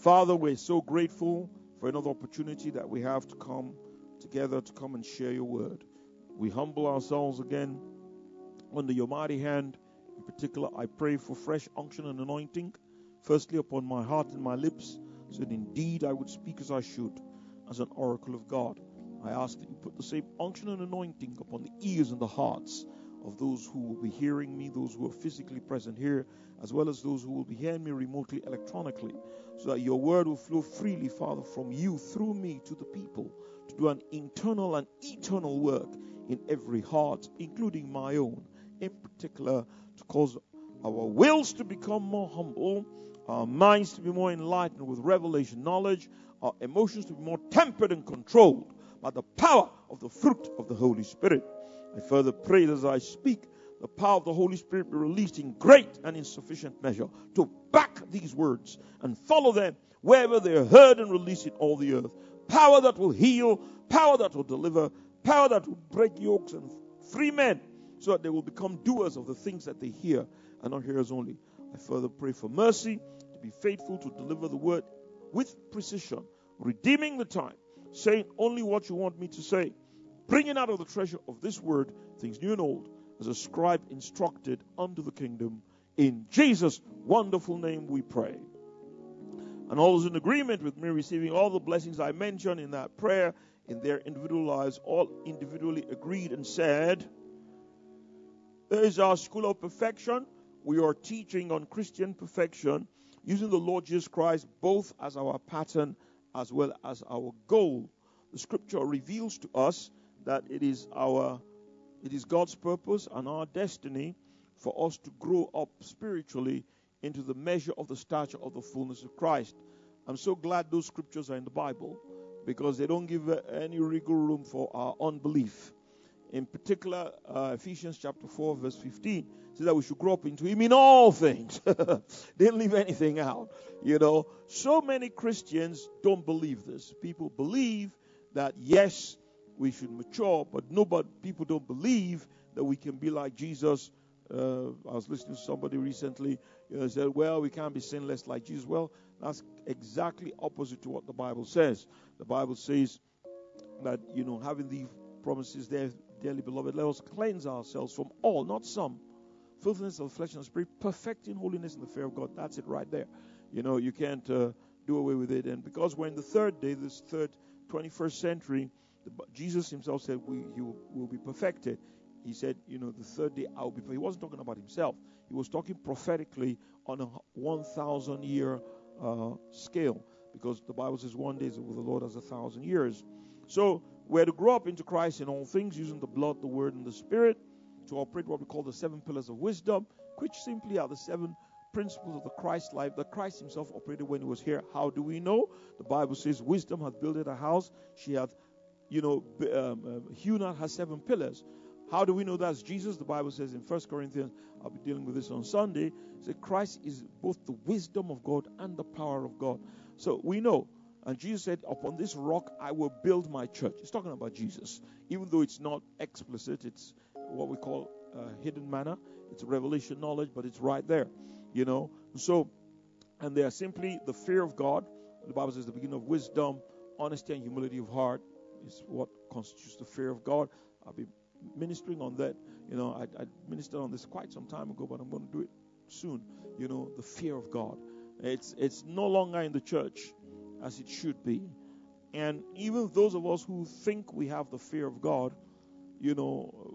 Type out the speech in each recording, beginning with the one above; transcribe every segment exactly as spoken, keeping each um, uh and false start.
Father, we're so grateful for another opportunity that we have to come together to come and share your word. We humble ourselves again under your mighty hand. In particular, I pray for fresh unction and anointing, firstly upon my heart and my lips, so that indeed I would speak as I should, as an oracle of God. I ask that you put the same unction and anointing upon the ears and the hearts of those who will be hearing me, those who are physically present here, as well as those who will be hearing me remotely, electronically, so that your word will flow freely, Father, from you through me to the people, to do an internal and eternal work in every heart, including my own, in particular, to cause our wills to become more humble, our minds to be more enlightened with revelation knowledge, our emotions to be more tempered and controlled by the power of the fruit of the Holy Spirit. I further pray that as I speak, the power of the Holy Spirit be released in great and insufficient measure to back these words and follow them wherever they are heard and released in all the earth. Power that will heal, power that will deliver, power that will break yokes and free men, so that they will become doers of the things that they hear and not hearers only. I further pray for mercy to be faithful to deliver the word with precision, redeeming the time, saying only what you want me to say, bringing out of the treasure of this word things new and old, as a scribe instructed unto the kingdom. In Jesus' wonderful name we pray. And all those in agreement with me receiving all the blessings I mentioned in that prayer in their individual lives, all individually agreed and said, there is our school of perfection. We are teaching on Christian perfection, using the Lord Jesus Christ both as our pattern as well as our goal. The scripture reveals to us that it is our it is God's purpose and our destiny for us to grow up spiritually into the measure of the stature of the fullness of Christ. I'm so glad those scriptures are in the Bible, because they don't give any wiggle room for our unbelief. In particular, uh, Ephesians chapter four, verse fifteen, says that we should grow up into Him in all things. They didn't leave anything out. You know, so many Christians don't believe this. People believe that, yes, we should mature, but nobody, people don't believe that we can be like Jesus. Uh, I was listening to somebody recently, you know, said, well, we can't be sinless like Jesus. Well, that's exactly opposite to what the Bible says. The Bible says that, you know, having these promises there, dearly beloved, let us cleanse ourselves from all, not some, filthiness of the flesh and spirit, perfecting holiness in the fear of God. That's it right there. You know, you can't uh, do away with it. And because we're in the third day, this third twenty-first century, the, Jesus himself said we, he will, will be perfected. He said, you know, the third day I will be perfected. He wasn't talking about himself. He was talking prophetically on a one thousand year uh, scale, because the Bible says one day is with the Lord as a thousand years. So we're to grow up into Christ in all things, using the blood, the word, and the spirit, to operate what we call the seven pillars of wisdom, which simply are the seven principles of the Christ life that Christ himself operated when he was here. How do we know? The Bible says wisdom hath builded a house. She hath, you know, um, uh, hewn out her seven pillars. How do we know that's Jesus? The Bible says in First Corinthians, I'll be dealing with this on Sunday, it says Christ is both the wisdom of God and the power of God. So we know. And Jesus said, upon this rock I will build my church. It's talking about Jesus. Even though it's not explicit, it's what we call uh, hidden manna. It's revelation knowledge, but it's right there. You know. So, and they are simply the fear of God. The Bible says the beginning of wisdom, honesty and humility of heart is what constitutes the fear of God. I'll be ministering on that. You know, I, I ministered on this quite some time ago, but I'm going to do it soon. You know, the fear of God. It's it's no longer in the church as it should be. And even those of us who think we have the fear of God, you know,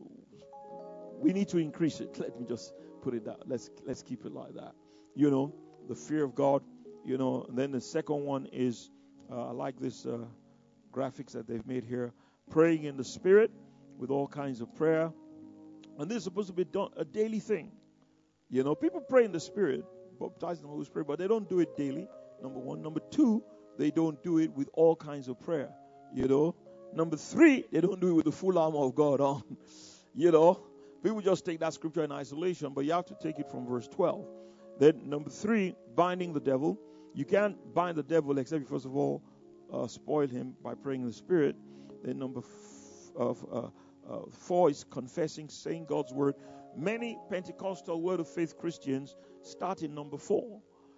we need to increase it. Let me just put it that. Let's let's keep it like that. You know, the fear of God. You know, and then the second one is, uh, I like this uh, graphics that they've made here. Praying in the Spirit with all kinds of prayer. And this is supposed to be done, a daily thing. You know, people pray in the Spirit, baptized in the Holy Spirit, but they don't do it daily, number one. Number two, they don't do it with all kinds of prayer, you know. Number three, they don't do it with the full armor of God on, you know. People just take that scripture in isolation, but you have to take it from verse twelve. Then number three, binding the devil. You can't bind the devil except you first of all uh, spoil him by praying in the Spirit. Then number f- uh, uh, uh, four is confessing, saying God's word. Many Pentecostal Word of Faith Christians start in number four.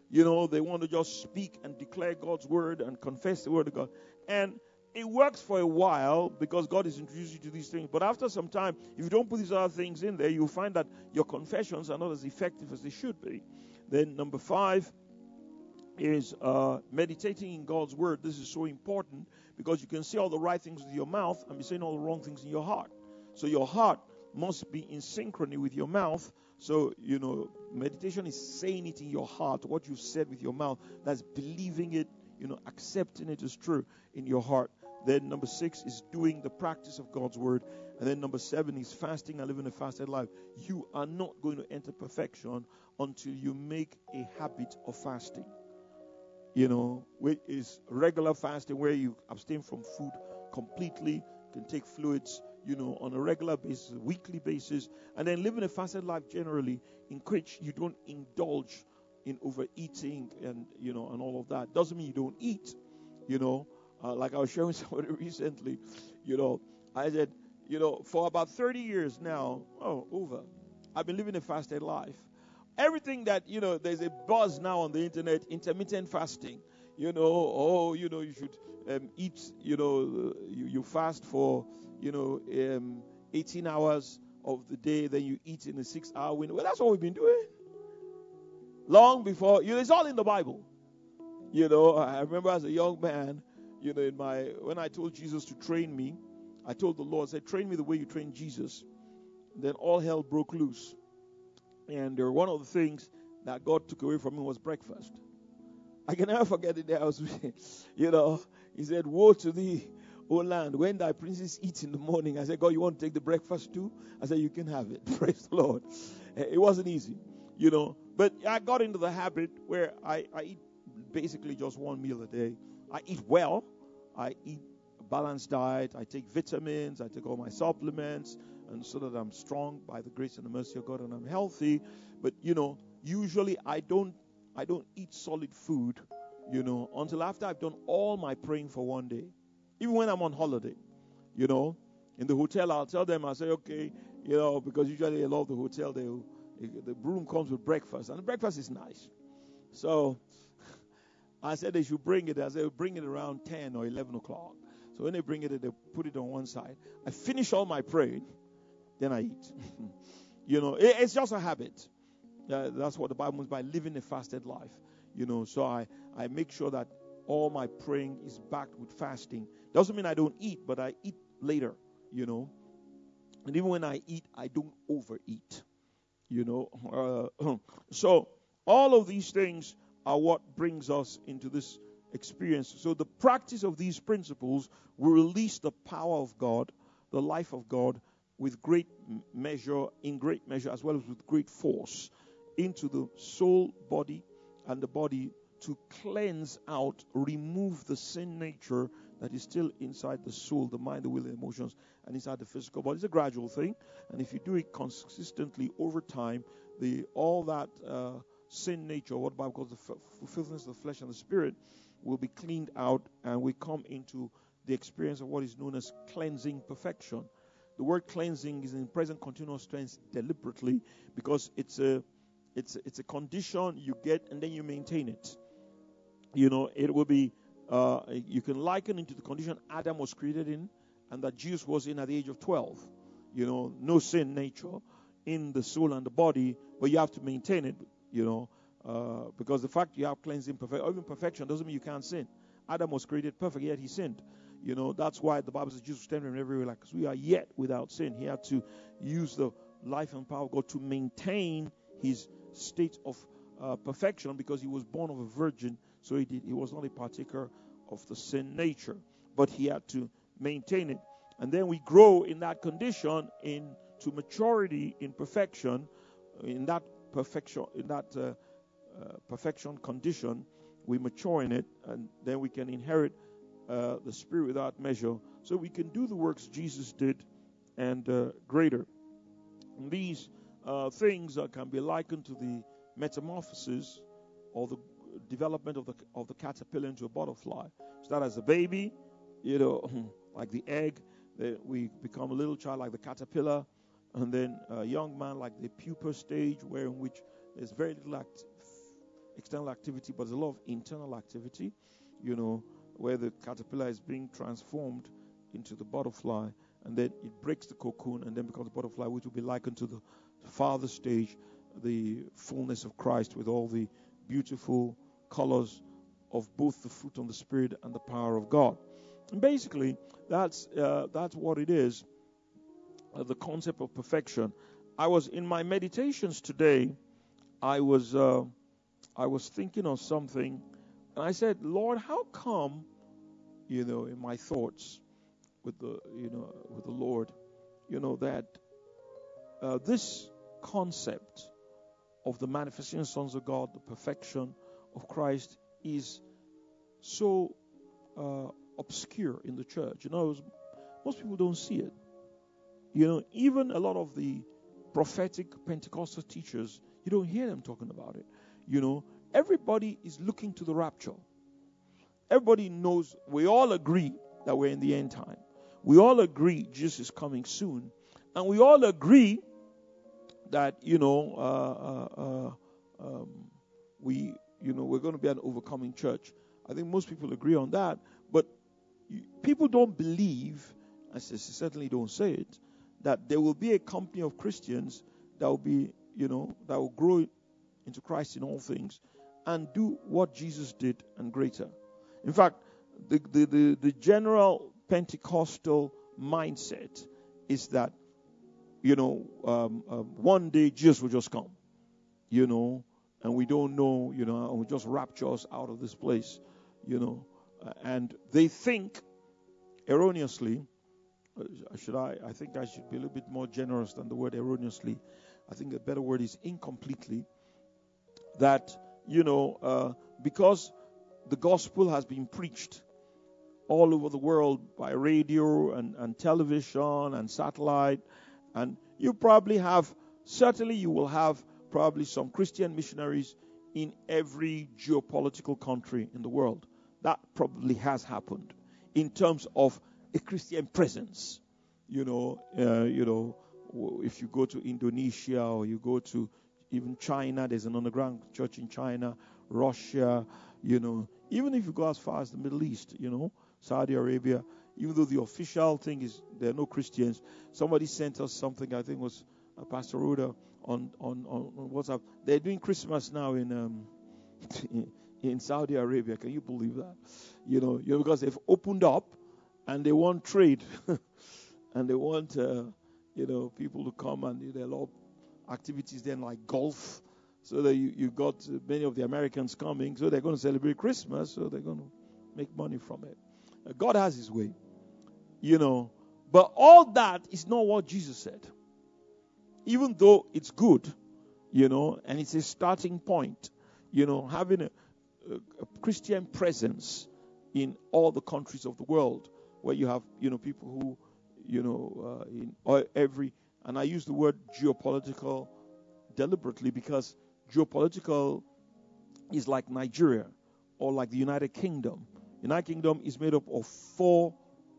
You know, they want to just speak and declare God's word and confess the word of God. And it works for a while because God is introducing you to these things. But after some time, if you don't put these other things in there, you'll find that your confessions are not as effective as they should be. Then number five is uh, meditating in God's word. This is so important because you can say all the right things with your mouth and be saying all the wrong things in your heart. So your heart must be in synchrony with your mouth. So, you know, meditation is saying it in your heart, what you've said with your mouth. That's believing it, you know, accepting it as true in your heart. Then number six is doing the practice of God's word. And then number seven is fasting and living a fasted life. You are not going to enter perfection until you make a habit of fasting. You know, which is regular fasting where you abstain from food completely, can take fluids, you know, on a regular basis, a weekly basis, and then living a fasted life generally, in which you don't indulge in overeating and, you know, and all of that. Doesn't mean you don't eat, you know. Uh, like I was showing somebody recently, you know, I said, you know, for about thirty years now, oh, over, I've been living a fasted life. Everything that, you know, there's a buzz now on the internet, intermittent fasting, you know, oh, you know, you should um, eat, you know, you, you fast for, you know, um, eighteen hours of the day, then you eat in a six-hour window. Well, that's what we've been doing. Long before, you know, it's all in the Bible. You know, I remember as a young man, you know, in my, when I told Jesus to train me, I told the Lord, I said, train me the way you train Jesus. And then all hell broke loose. And uh, one of the things that God took away from me was breakfast. I can never forget the day I was, you know, he said, woe to thee, O land, when thy princes eat in the morning. I said, God, you want to take the breakfast too? I said, you can have it. Praise the Lord. It wasn't easy, you know. But I got into the habit where I, I eat basically just one meal a day. I eat well. I eat a balanced diet. I take vitamins. I take all my supplements. And so that I'm strong by the grace and the mercy of God and I'm healthy. But, you know, usually I don't I don't eat solid food, you know, until after I've done all my praying for one day. Even when I'm on holiday, you know. In the hotel, I'll tell them, I say, okay, you know, because usually a lot of the hotel, they the room comes with breakfast. And the breakfast is nice. So I said they should bring it. I said, bring it around ten or eleven o'clock. So when they bring it, they put it on one side. I finish all my praying. Then I eat. You know, it, it's just a habit. Uh, that's what the Bible means by living a fasted life. You know, so I, I make sure that all my praying is backed with fasting. Doesn't mean I don't eat, but I eat later, you know. And even when I eat, I don't overeat, you know. Uh, so all of these things are what brings us into this experience. So the practice of these principles will release the power of God, the life of God, with great measure, in great measure, as well as with great force, into the soul, body, and the body to cleanse out, remove the sin nature that is still inside the soul, the mind, the will, the emotions, and inside the physical body. It's a gradual thing, and if you do it consistently over time, the all that uh, sin nature, what the Bible calls the f- filthiness of the flesh and the spirit, will be cleaned out, and we come into the experience of what is known as cleansing perfection. The word cleansing is in present continuous tense deliberately because it's a it's a, it's a condition you get and then you maintain it. You know, it will be uh, you can liken it to the condition Adam was created in and that Jesus was in at the age of twelve. You know, no sin nature in the soul and the body, but you have to maintain it. You know, uh, because the fact you have cleansing perfection, or even perfection, doesn't mean you can't sin. Adam was created perfect, yet he sinned. You know, that's why the Bible says Jesus was tempted in every way, like, because we are yet without sin. He had to use the life and power of God to maintain his state of uh, perfection because he was born of a virgin. So he did. He was not a partaker of the sin nature, but he had to maintain it. And then we grow in that condition into maturity in perfection, in that perfection, in that uh, uh, perfection condition. We mature in it, and then we can inherit Uh, the Spirit without measure, so we can do the works Jesus did and uh, greater. And these uh, things uh, can be likened to the metamorphosis or the development of the of the caterpillar into a butterfly. Start as a baby, you know, like the egg. Then we become a little child like the caterpillar, and then a young man like the pupa stage, where in which there's very little act- external activity, but there's a lot of internal activity, you know, where the caterpillar is being transformed into the butterfly, and then it breaks the cocoon and then becomes a butterfly, which will be likened to the farther stage, the fullness of Christ, with all the beautiful colors of both the fruit of the Spirit and the power of God. And basically, that's uh, that's what it is, uh, the concept of perfection. I was in my meditations today, I was uh, I was thinking of something, and I said, Lord, how come, you know, in my thoughts with the, you know, with the Lord, you know, that uh, this concept of the manifestation sons of God, the perfection of Christ, is so uh, obscure in the church. You know, most people don't see it. You know, even a lot of the prophetic Pentecostal teachers, you don't hear them talking about it. You know, everybody is looking to the rapture. Everybody knows, we all agree that we're in the end time. We all agree Jesus is coming soon. And we all agree that, you know, uh, uh, uh, um, we, you know, we're going to be an overcoming church. I think most people agree on that. But you, people don't believe, I certainly don't say it, that there will be a company of Christians that will be, you know, that will grow into Christ in all things and do what Jesus did and greater. In fact, the, the, the, the general Pentecostal mindset is that, you know, um, um, one day Jesus will just come, you know, and we don't know, you know, and will just rapture us out of this place, you know. Uh, and they think erroneously, uh, should I, I think I should be a little bit more generous than the word erroneously. I think a better word is incompletely. That, you know, uh, because the gospel has been preached all over the world by radio and, and television and satellite, and you probably have, certainly you will have probably some Christian missionaries in every geopolitical country in the world. That probably has happened in terms of a Christian presence. You know, uh, you know, if you go to Indonesia or you go to even China, there's an underground church in China, Russia, you know, even if you go as far as the Middle East, you know, Saudi Arabia, even though the official thing is there are no Christians. Somebody sent us something, I think it was uh, Pastor Rhoda on, on, on, on WhatsApp. They're doing Christmas now in um, in, in Saudi Arabia. Can you believe that? You know, you know, because they've opened up and they want trade. And they want, uh, you know, people to come, and there are a lot of activities then like golf. So that you, you got many of the Americans coming. So they're going to celebrate Christmas. So they're going to make money from it. Uh, God has his way, you know. But all that is not what Jesus said. Even though it's good, you know, and it's a starting point, you know, having a, a, a Christian presence in all the countries of the world, where you have, you know, people who, you know, uh, in all, every, and I use the word geopolitical deliberately because geopolitical is like Nigeria or like the United Kingdom. United Kingdom is made up of four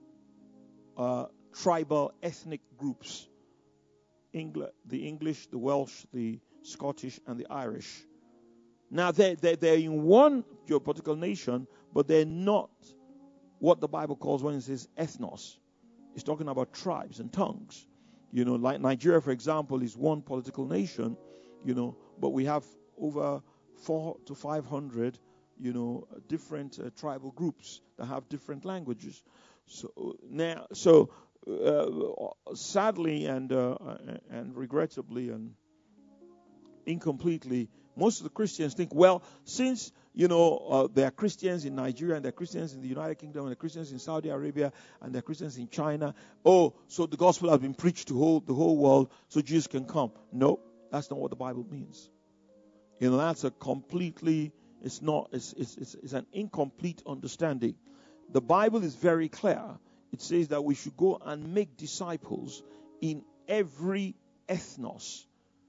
uh, tribal ethnic groups: England, the English, the Welsh, the Scottish, and the Irish. Now they're, they're, they're in one geopolitical nation, but they're not what the Bible calls, when it says ethnos. It's talking about tribes and tongues. You know, like Nigeria, for example, is one political nation, you know, but we have over four to five hundred, you know, different uh, tribal groups that have different languages. So now, so uh, sadly and uh, and regrettably and incompletely, most of the Christians think, well, since, you know, uh, there are Christians in Nigeria, and there are Christians in the United Kingdom, and there are Christians in Saudi Arabia, and there are Christians in China, oh, so the gospel has been preached to whole, the whole world, so Jesus can come. No, that's not what the Bible means. You know, that's a completely, it's not, it's, it's, it's, it's an incomplete understanding. The Bible is very clear. It says that we should go and make disciples in every ethnos.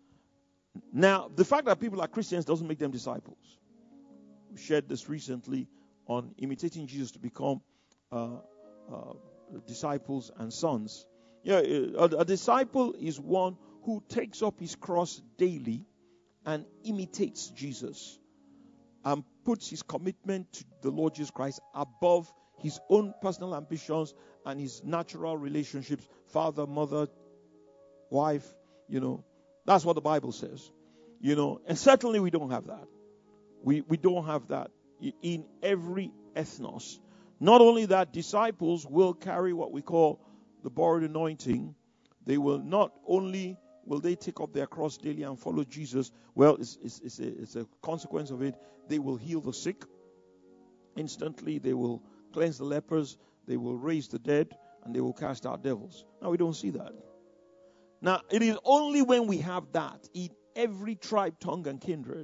Now, the fact that people are Christians doesn't make them disciples. We shared this recently on imitating Jesus to become uh, uh, disciples and sons. Yeah, a, a disciple is one who takes up his cross daily and imitates Jesus. and puts his commitment to the Lord Jesus Christ above his own personal ambitions and his natural relationships, father, mother, wife, you know. That's what the Bible says. You know, and certainly we don't have that. We we don't have that in every ethnos. Not only that, disciples will carry what we call the borrowed anointing. They will not only will they take up their cross daily and follow Jesus. Well, it's, it's, it's, a, it's a consequence of it. They will heal the sick instantly. They will cleanse the lepers. They will raise the dead, and they will cast out devils. Now, we don't see that. Now, it is only when we have that in every tribe, tongue, and kindred,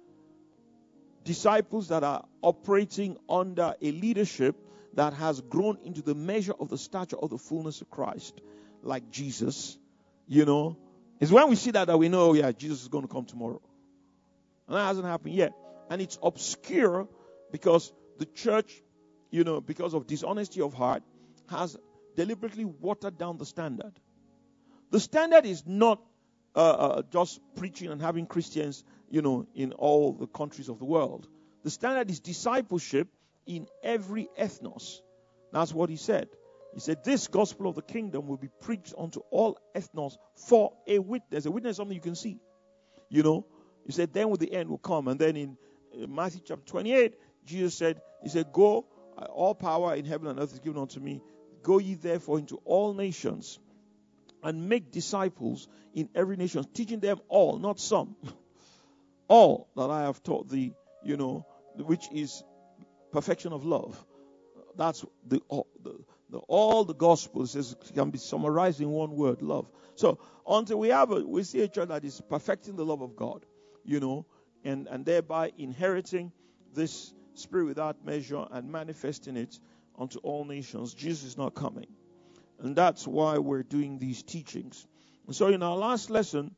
disciples that are operating under a leadership that has grown into the measure of the stature of the fullness of Christ, like Jesus, you know, it's when we see that that we know, oh yeah, Jesus is going to come tomorrow. And that hasn't happened yet. And it's obscure because the church, you know, because of dishonesty of heart, has deliberately watered down the standard. The standard is not uh, uh, just preaching and having Christians, you know, in all the countries of the world. The standard is discipleship in every ethnos. That's what he said. He said, this gospel of the kingdom will be preached unto all ethnos for a witness. A witness is something you can see. You know, he said, then with the end will come. And then in uh, Matthew chapter twenty-eight, Jesus said, he said, go, uh, all power in heaven and earth is given unto me. Go ye therefore into all nations and make disciples in every nation, teaching them all, not some, all that I have taught thee, you know, which is perfection of love. That's the all the, the all the gospel says can be summarized in one word: love. So until we have a, we see a church that is perfecting the love of God, you know, and and thereby inheriting this spirit without measure and manifesting it unto all nations, Jesus is not coming, and that's why we're doing these teachings. And so in our last lesson,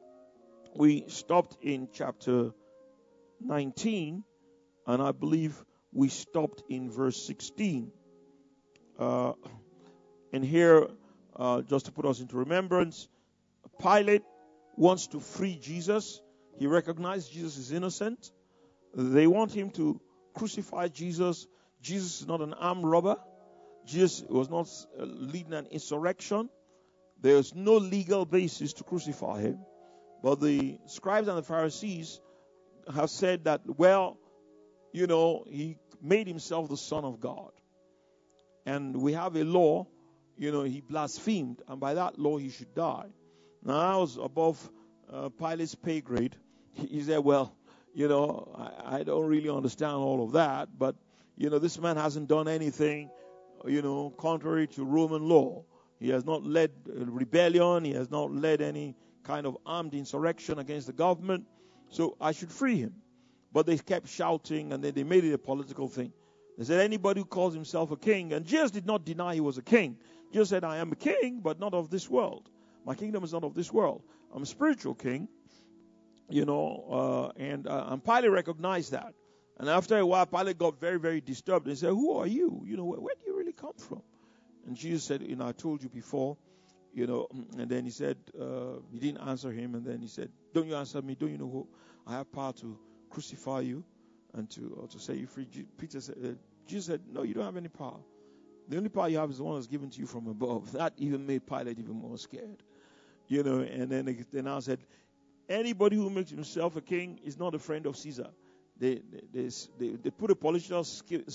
we stopped in chapter nineteen, and I believe we stopped in verse sixteen. Uh, and here, uh, just to put us into remembrance, Pilate wants to free Jesus. He recognizes Jesus is innocent. They want him to crucify Jesus. Jesus is not an armed robber. Jesus was not uh, leading an insurrection. There's no legal basis to crucify him. But the scribes and the Pharisees have said that, well, you know, he made himself the Son of God. And we have a law, you know, he blasphemed, and by that law he should die. Now, I was above uh, Pilate's pay grade. He, he said, well, you know, I, I don't really understand all of that, but, you know, this man hasn't done anything, you know, contrary to Roman law. He has not led a rebellion. He has not led any kind of armed insurrection against the government. So I should free him. But they kept shouting, and then they made it a political thing. They said, anybody who calls himself a king, and Jesus did not deny he was a king. Jesus said, I am a king, but not of this world. My kingdom is not of this world. I'm a spiritual king, you know, uh, and, uh, and Pilate recognized that. And after a while, Pilate got very, very disturbed and said, who are you? You know, where, where do you really come from? And Jesus said, you know, I told you before, you know, and then he said, uh, he didn't answer him, and then he said, don't you answer me? Don't you know who? I have power to crucify you and to or to set you free. Peter said, uh, Jesus said, no, you don't have any power. The only power you have is the one that's given to you from above. That even made Pilate even more scared. You know, and then they, they now said, anybody who makes himself a king is not a friend of Caesar. They they, they, they put a political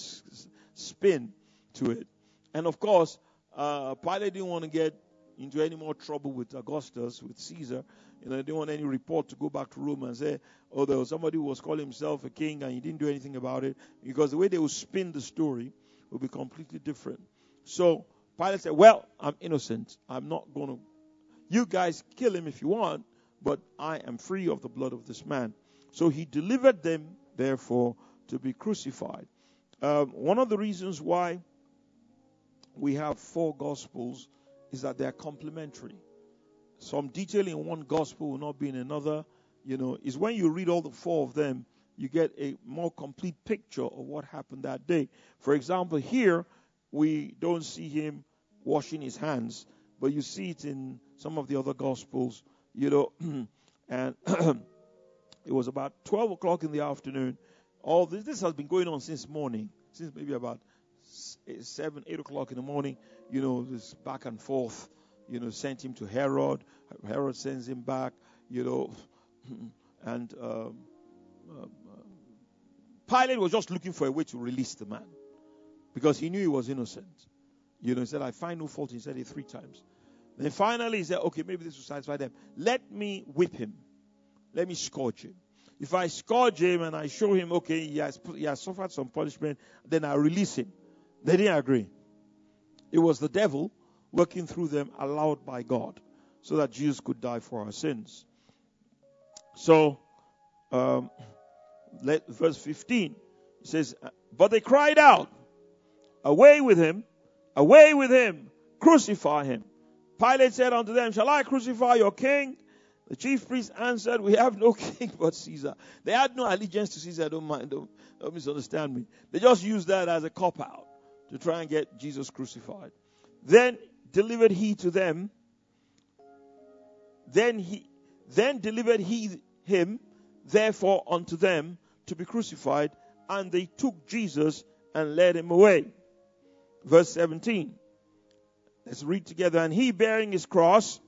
spin to it. And of course, uh, Pilate didn't want to get into any more trouble with Augustus, with Caesar. You know, they didn't want any report to go back to Rome and say, oh, there was somebody who was calling himself a king and he didn't do anything about it. Because the way they would spin the story would be completely different. So Pilate said, well, I'm innocent. I'm not going to, you guys kill him if you want, but I am free of the blood of this man. So he delivered them, therefore, to be crucified. Um, one of the reasons why we have four gospels is that they are complementary. Some detail in one gospel will not be in another. You know, is when you read all the four of them, you get a more complete picture of what happened that day. For example, here, we don't see him washing his hands, but you see it in some of the other gospels, you know, and it was about twelve o'clock in the afternoon All this, this has been going on since morning, since maybe about seven, eight o'clock in the morning. You know, this back and forth. You know, sent him to Herod. Herod sends him back. You know, and um, uh, Pilate was just looking for a way to release the man because he knew he was innocent. You know, he said, "I find no fault." He said it three times. Then finally he said, "Okay, maybe this will satisfy them. Let me whip him. Let me scourge him. If I scourge him and I show him, okay, he has, he has suffered some punishment, then I release him." They didn't agree. It was the devil working through them, allowed by God, so that Jesus could die for our sins. So, um, let, verse fifteen, it says, "But they cried out, 'Away with him, away with him, crucify him.' Pilate said unto them, 'Shall I crucify your king?' The chief priests answered, 'We have no king but Caesar.'" They had no allegiance to Caesar. Don't mind, don't, don't misunderstand me. They just used that as a cop-out to try and get Jesus crucified. Then delivered he to them, then he, then delivered he him, therefore unto them to be crucified, and they took Jesus and led him away. Verse seventeen. Let's read together. "And he, bearing his cross,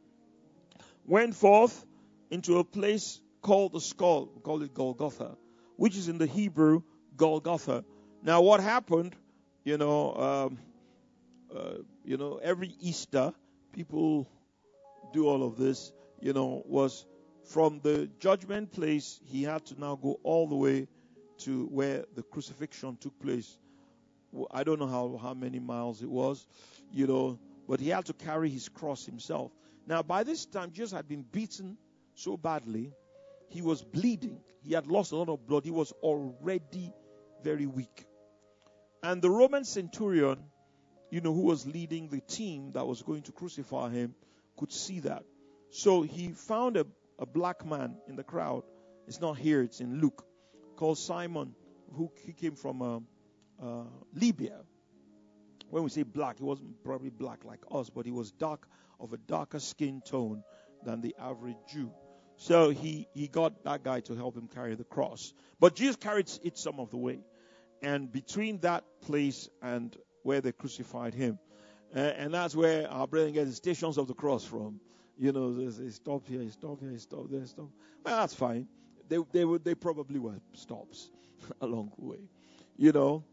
went forth into a place called the skull," we call it Golgotha, which is in the Hebrew Golgotha. Now, what happened? You know, um, uh, you know, every Easter, people do all of this. You know, was from the judgment place, he had to now go all the way to where the crucifixion took place. I don't know how, how many miles it was, you know, but he had to carry his cross himself. Now, by this time, Jesus had been beaten so badly, he was bleeding. He had lost a lot of blood. He was already very weak. And the Roman centurion, you know, who was leading the team that was going to crucify him, could see that. So he found a, a black man in the crowd. It's not here, it's in Luke, called Simon, who he came from uh, uh, Libya. When we say black, he wasn't probably black like us, but he was dark, of a darker skin tone than the average Jew. So he, he got that guy to help him carry the cross. But Jesus carried it some of the way. And between that place and where they crucified him, uh, and that's where our brethren get the stations of the cross from. You know, they stop here, stop here, stop there, stop. Well, that's fine. They they were they probably were stops along the way, you know.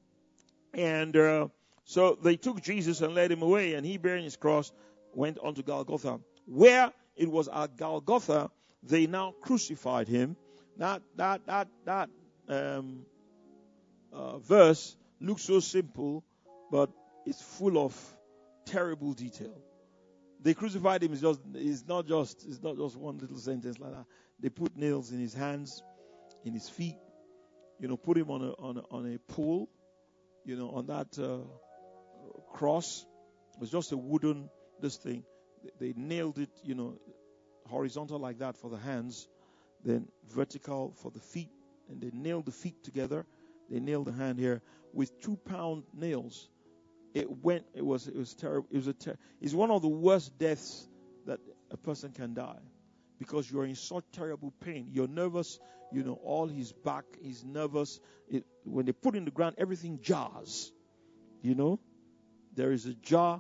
And uh, so they took Jesus and led him away, and he, bearing his cross, went on to Golgotha, where it was at Golgotha they now crucified him. That that that that um, uh, verse looks so simple, but it's full of terrible detail. They crucified him. Is just it's not just it's not just one little sentence like that. They put nails in his hands, in his feet. You know, put him on a on a, on a pole. You know, on that uh, cross. It was just a wooden this thing. They, they nailed it. You know, horizontal like that for the hands, then vertical for the feet, and they nailed the feet together. They nailed the hand here with two pound nails. It went. It was. It was terrible. It was a. Ter- it's one of the worst deaths that a person can die, because you're in such terrible pain. You're nervous. You know, all his back is nervous. It, when they put in the ground, everything jars. You know, there is a jar.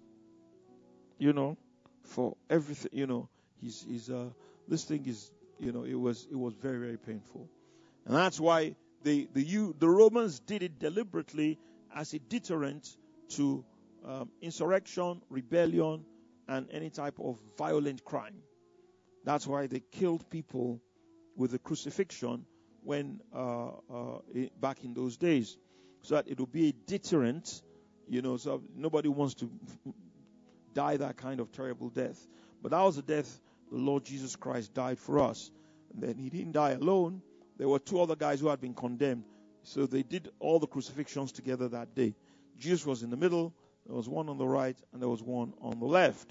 You know, for everything. You know, he's. He's. Uh, this thing is. You know, it was. It was very, very painful, and that's why the the you the Romans did it deliberately as a deterrent to um, insurrection, rebellion, and any type of violent crime. That's why they killed people with the crucifixion when uh, uh, back in those days, so that it would be a deterrent. You know, so nobody wants to die that kind of terrible death. But that was the death the Lord Jesus Christ died for us. And then he didn't die alone. There were two other guys who had been condemned. So they did all the crucifixions together that day. Jesus was in the middle, there was one on the right, and there was one on the left.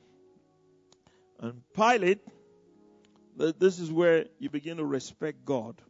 And Pilate, this is where you begin to respect God.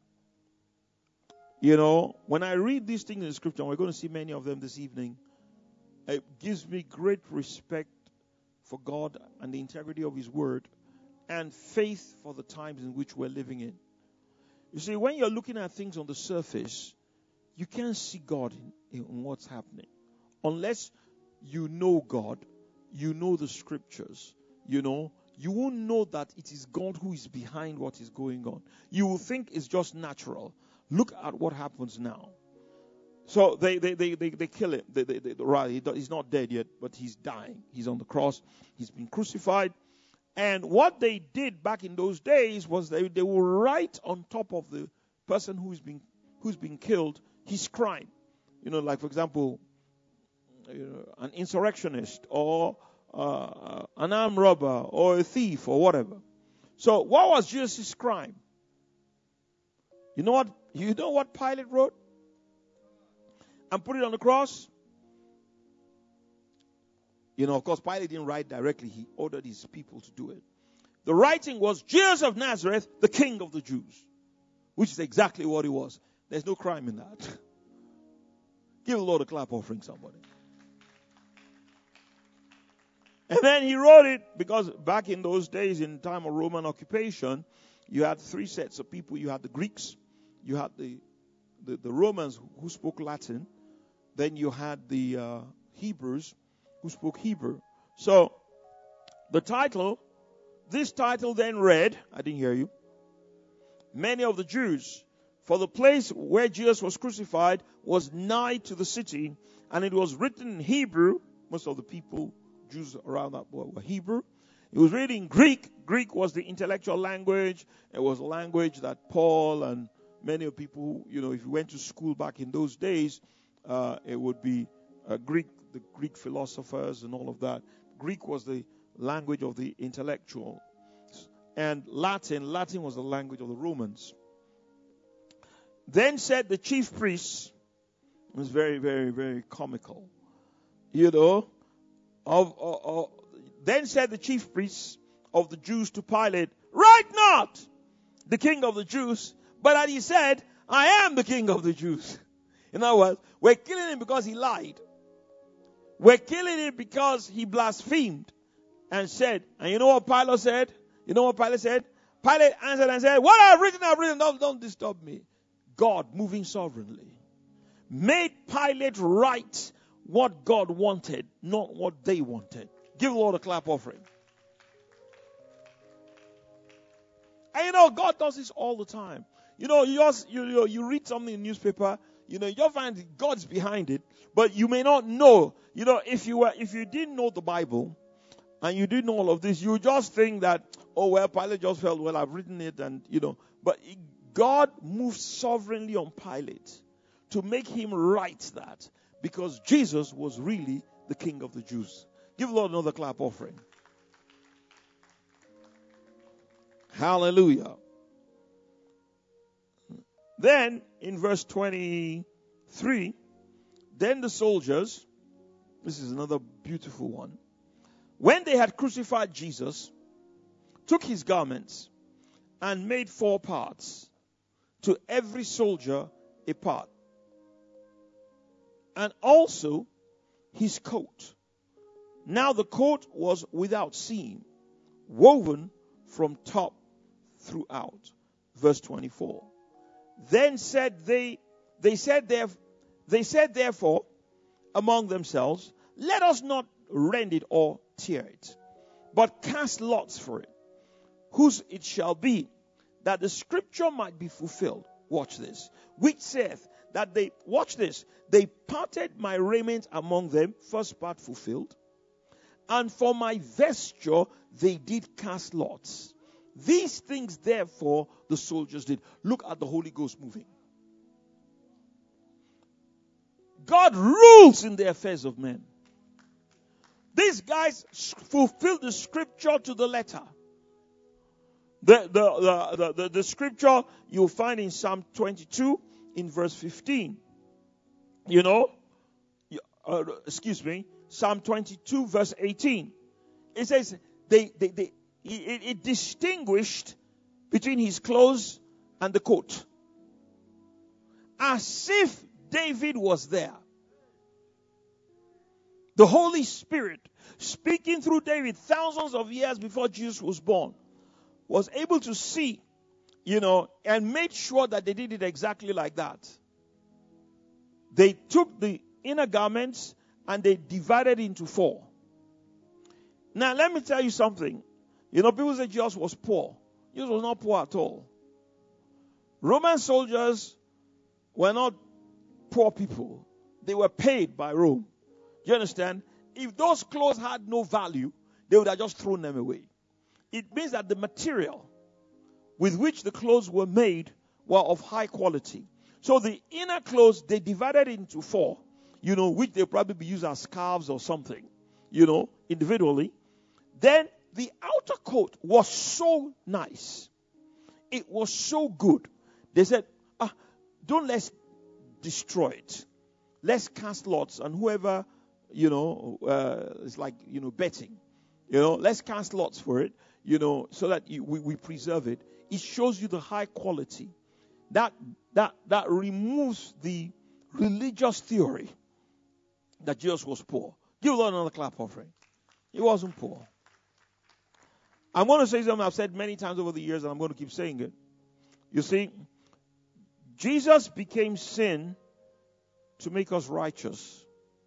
You know, when I read these things in the scripture, and we're going to see many of them this evening, it gives me great respect for God and the integrity of His Word, and faith for the times in which we're living in. You see, when you're looking at things on the surface, you can't see God in, in what's happening. Unless you know God, you know the scriptures, you know, you won't know that it is God who is behind what is going on. You will think it's just natural. Look at what happens now. So they they they they, they kill him. They, they, they, right, he's not dead yet, but he's dying. He's on the cross. He's been crucified. And what they did back in those days was they, they will write on top of the person who's been who's been killed his crime. You know, like for example, you know, an insurrectionist or uh, an armed robber or a thief or whatever. So what was Jesus' crime? You know what? You know what Pilate wrote? And put it on the cross? You know, of course, Pilate didn't write directly. He ordered his people to do it. The writing was Jesus of Nazareth, the King of the Jews. Which is exactly what he was. There's no crime in that. Give the Lord a clap offering, somebody. And then he wrote it because back in those days, in time of Roman occupation, you had three sets of people. You had the Greeks, you had the the, the Romans who spoke Latin, then you had the uh, Hebrews who spoke Hebrew. So the title, this title then read, I didn't hear you, many of the Jews, for the place where Jesus was crucified was nigh to the city, and it was written in Hebrew. Most of the people, Jews around that were Hebrew. It was written in Greek. Greek was the intellectual language. It was a language that Paul and many of people, you know, if you went to school back in those days, uh, it would be uh, Greek, the Greek philosophers and all of that. Greek was the language of the intellectual. And Latin, Latin was the language of the Romans. Then said the chief priests, it was very, very, very comical, you know, of, of, of then said the chief priests of the Jews to Pilate, write not the King of the Jews, but that he said, I am the King of the Jews. In other words, we're killing him because he lied. We're killing him because he blasphemed and said, and you know what Pilate said? You know what Pilate said? Pilate answered and said, what I've written, I've written, don't, don't disturb me. God, moving sovereignly, made Pilate write what God wanted, not what they wanted. Give the Lord a clap offering. And you know, God does this all the time. You know, you just, you, you, you read something in the newspaper, you know, you'll find God's behind it, but you may not know. You know, if you were, if you didn't know the Bible, and you didn't know all of this, you just think that, oh, well, Pilate just felt, well, I've written it, and, you know, but God moved sovereignly on Pilate to make him write that, because Jesus was really the King of the Jews. Give the Lord another clap offering. Hallelujah. Then, in verse twenty-three, then the soldiers, this is another beautiful one, when they had crucified Jesus, took his garments and made four parts, to every soldier a part, and also his coat. Now the coat was without seam, woven from top throughout. Verse twenty-four. Then said they, they said there, they said therefore among themselves, let us not rend it or tear it, but cast lots for it, whose it shall be, that the scripture might be fulfilled. Watch this. Which saith that they, watch this, they parted my raiment among them, first part fulfilled, and for my vesture they did cast lots. These things, therefore, the soldiers did. Look at the Holy Ghost moving. God rules in the affairs of men. These guys fulfilled the scripture to the letter. The, the, the, the, the, the scripture you'll find in Psalm twenty-two in verse fifteen. You know, uh, excuse me, Psalm twenty-two verse eighteen. It says they, they, they, it, it distinguished between his clothes and the coat. As if David was there. The Holy Spirit, speaking through David thousands of years before Jesus was born, was able to see you know, and made sure that they did it exactly like that. They took the inner garments and they divided it into four. Now, let me tell you something. You know, people say Jesus was poor. Jesus was not poor at all. Roman soldiers were not poor people. They were paid by Rome. Do you understand? If those clothes had no value, they would have just thrown them away. It means that the material with which the clothes were made were of high quality. So the inner clothes, they divided into four, you know, which they probably be used as scarves or something, you know, individually. Then the outer coat was so nice. It was so good. They said, ah, don't let's destroy it. Let's cast lots, and whoever, you know, uh, is like, you know, betting. You know, let's cast lots for it, you know, so that you, we, we preserve it. It shows you the high quality. That that that removes the religious theory that Jesus was poor. Give the Lord another clap offering. He wasn't poor. I'm going to say something I've said many times over the years, and I'm going to keep saying it. You see, Jesus became sin to make us righteous.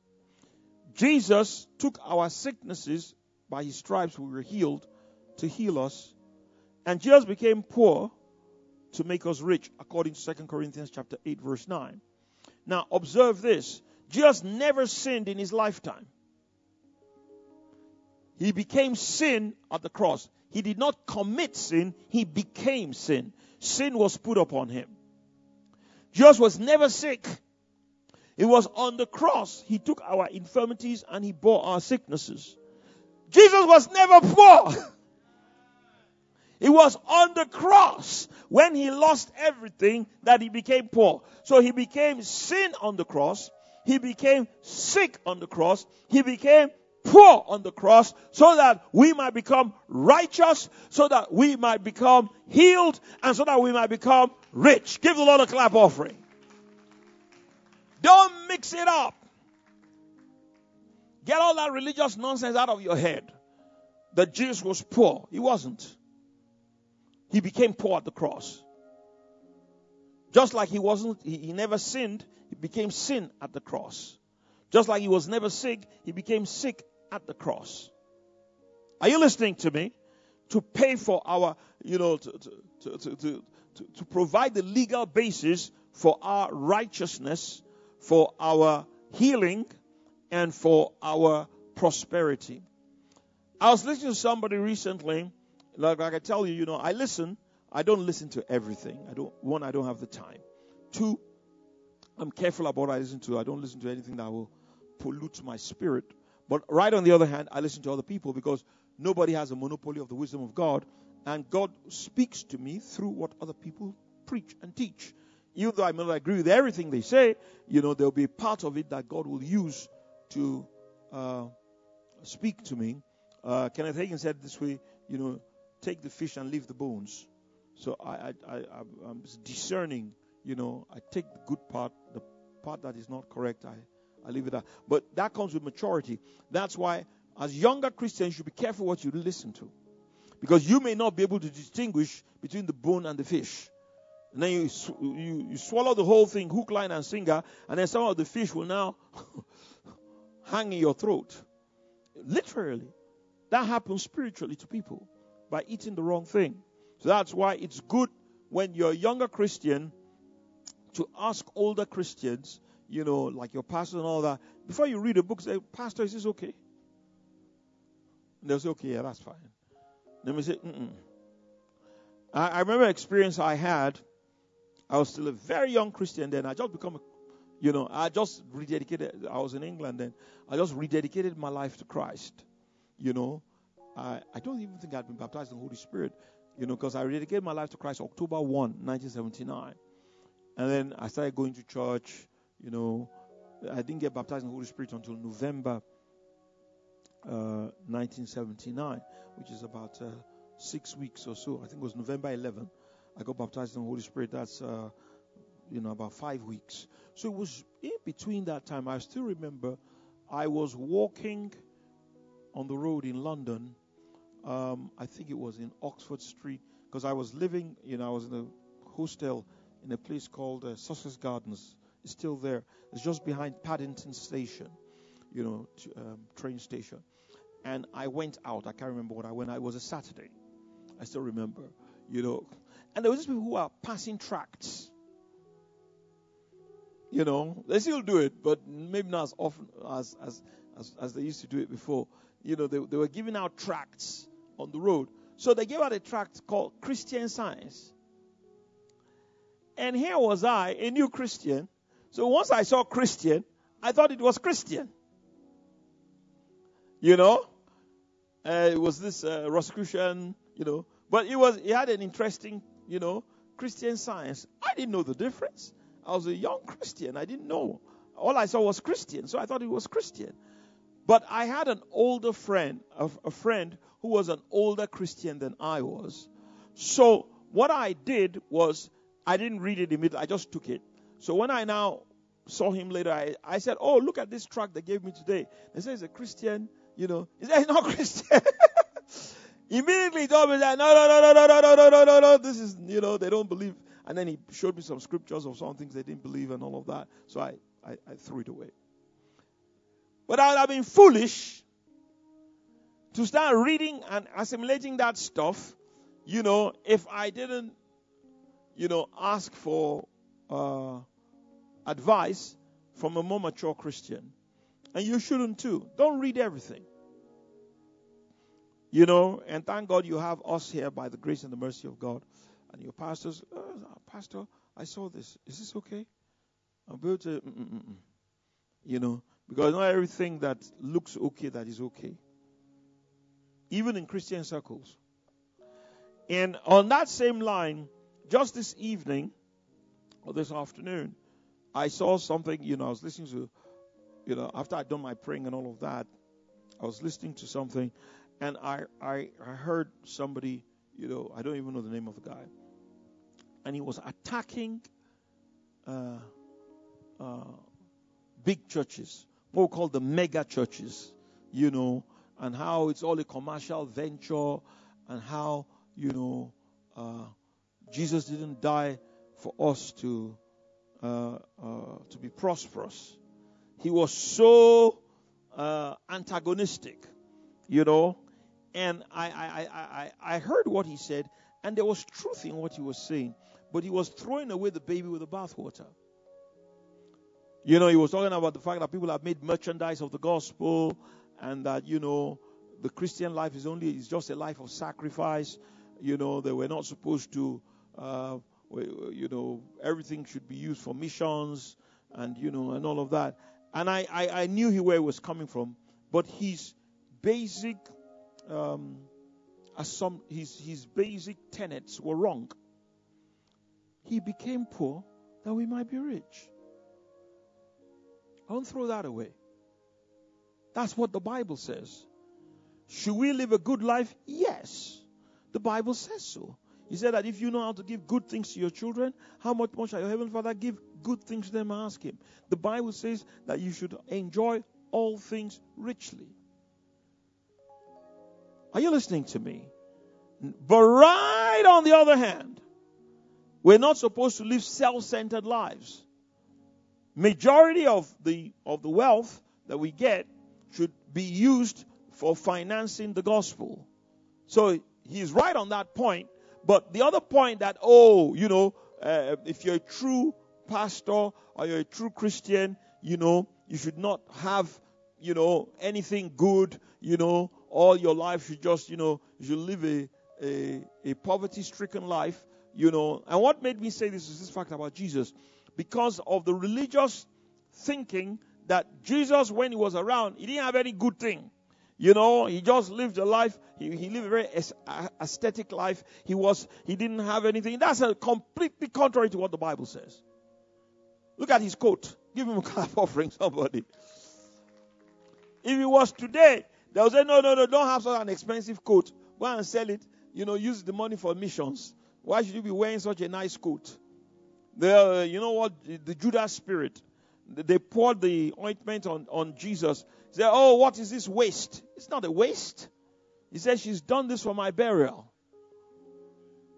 Jesus took our sicknesses, by his stripes we were healed, to heal us. And Jesus became poor to make us rich, according to Second Corinthians chapter eight, verse nine. Now, observe this. Jesus never sinned in his lifetime. He became sin at the cross. He did not commit sin, he became sin. Sin was put upon him. Jesus was never sick. It was on the cross he took our infirmities and he bore our sicknesses. Jesus was never poor. It was on the cross when he lost everything that he became poor. So he became sin on the cross. He became sick on the cross. He became poor on the cross so that we might become righteous, so that we might become healed, and so that we might become rich. Give the Lord a clap offering. Don't mix it up. Get all that religious nonsense out of your head. That Jesus was poor. He wasn't. He became poor at the cross. Just like he wasn't, he, he never sinned, he became sin at the cross. Just like he was never sick, he became sick at the cross. Are you listening to me? To pay for our, you know, to, to, to, to, to, to provide the legal basis for our righteousness, for our healing, and for our prosperity. I was listening to somebody recently. Like, like I tell you, you know, I listen. I don't listen to everything. I don't. One, I don't have the time. Two, I'm careful about what I listen to. I don't listen to anything that will pollute my spirit. But right on the other hand, I listen to other people because nobody has a monopoly of the wisdom of God. And God speaks to me through what other people preach and teach. Even though I may not agree with everything they say, you know, there'll be part of it that God will use to uh, speak to me. Uh, Kenneth Hagin said this way, you know, take the fish and leave the bones. So I, I, I, I'm discerning, you know, I take the good part, the part that is not correct, I, I leave it out. But that comes with maturity. That's why, as younger Christians, you should be careful what you listen to. Because you may not be able to distinguish between the bone and the fish. And then you, you, you swallow the whole thing, hook, line, and sinker, and then some of the fish will now hang in your throat. Literally. That happens spiritually to people by eating the wrong thing. So that's why it's good when you're a younger Christian to ask older Christians, you know, like your pastor and all that, before you read a book, say, Pastor, is this okay? And they'll say, okay, yeah, that's fine. Then we say, mm-mm. I, I remember an experience I had. I was still a very young Christian then. I just become, a, you know, I just rededicated. I was in England then. I just rededicated my life to Christ. You know, I, I don't even think I'd been baptized in the Holy Spirit, you know, because I rededicated my life to Christ October first, nineteen seventy-nine. And then I started going to church, you know. I didn't get baptized in the Holy Spirit until November uh, nineteen seventy-nine, which is about uh, six weeks or so. I think it was November eleventh. I got baptized in the Holy Spirit. That's, uh, you know, about five weeks. So it was in between that time. I still remember I was walking on the road in London. Um, I think it was in Oxford Street, because I was living, you know, I was in a hostel in a place called uh, Sussex Gardens. It's still there. It's just behind Paddington Station, you know, t- um, train station. And I went out. I can't remember what I went. It was a Saturday. I still remember, you know. And there was these people who are passing tracts. You know, they still do it, but maybe not as often as as as, as they used to do it before. You know, they, they were giving out tracts on the road. So they gave out a tract called Christian Science. And here was I, a new Christian. So once I saw Christian, I thought it was Christian. You know, uh, it was this uh, Rosicrucian, you know, but it was, it had an interesting, you know, Christian Science. I didn't know the difference. I was a young Christian. I didn't know. All I saw was Christian, so I thought it was Christian. But I had an older friend, a, a friend who was an older Christian than I was. So what I did was, I didn't read it immediately. I just took it. So when I now saw him later, I, I said, oh, look at this tract they gave me today. They said it's a Christian, you know. He said, it's not Christian. Immediately he told me that, no, no, no, no, no, no, no, no, no, no. This is, you know, they don't believe. And then he showed me some scriptures of some things they didn't believe and all of that. So I, I, I threw it away. But I would have been foolish to start reading and assimilating that stuff, you know, if I didn't, you know, ask for uh, advice from a more mature Christian. And you shouldn't too. Don't read everything. You know, and thank God you have us here by the grace and the mercy of God. And your pastors, uh, Pastor, I saw this. Is this okay? I'm able to, mm-mm-mm. You know, because not everything that looks okay that is okay. Even in Christian circles. And on that same line, just this evening, or this afternoon, I saw something, you know, I was listening to, you know, after I'd done my praying and all of that, I was listening to something, and I, I, I heard somebody, you know, I don't even know the name of the guy, and he was attacking uh, uh, big churches, what we call the mega churches, you know, and how it's all a commercial venture, and how, you know, uh, Jesus didn't die for us to uh, uh, to be prosperous. He was so uh, antagonistic, you know, and I, I, I, I, I heard what he said, and there was truth in what he was saying, but he was throwing away the baby with the bathwater. You know, he was talking about the fact that people have made merchandise of the gospel, and that, you know, the Christian life is only is just a life of sacrifice. You know, they were not supposed to, uh, you know, everything should be used for missions, and, you know, and all of that. And I, I, I knew he where he was coming from, but his basic, um, assum- his his basic tenets were wrong. He became poor that we might be rich. Don't throw that away. That's what the Bible says. Should we live a good life? Yes. The Bible says so. He said that if you know how to give good things to your children, how much more shall your Heavenly Father give good things to them? Ask Him. The Bible says that you should enjoy all things richly. Are you listening to me? But right on the other hand, we're not supposed to live self-centered lives. Majority of the of the wealth that we get should be used for financing the gospel. So he's right on that point. But the other point that, oh, you know, uh, if you're a true pastor or you're a true Christian, you know, you should not have, you know, anything good, you know, all your life should just, you know, you should live a, a, a poverty-stricken life, you know. And what made me say this is this fact about Jesus. Because of the religious thinking that Jesus, when he was around, he didn't have any good thing. You know, he just lived a life. He, he lived a very aesthetic life. He was, he didn't have anything. That's a completely contrary to what the Bible says. Look at his coat. Give him a clap offering, somebody. If it was today, they'll say, no, no, no, don't have such an expensive coat. Go and sell it. You know, use the money for missions. Why should you be wearing such a nice coat? The, uh, you know what? The Judas spirit. They poured the ointment on, on Jesus. He said, oh, what is this waste? It's not a waste. He said, she's done this for my burial.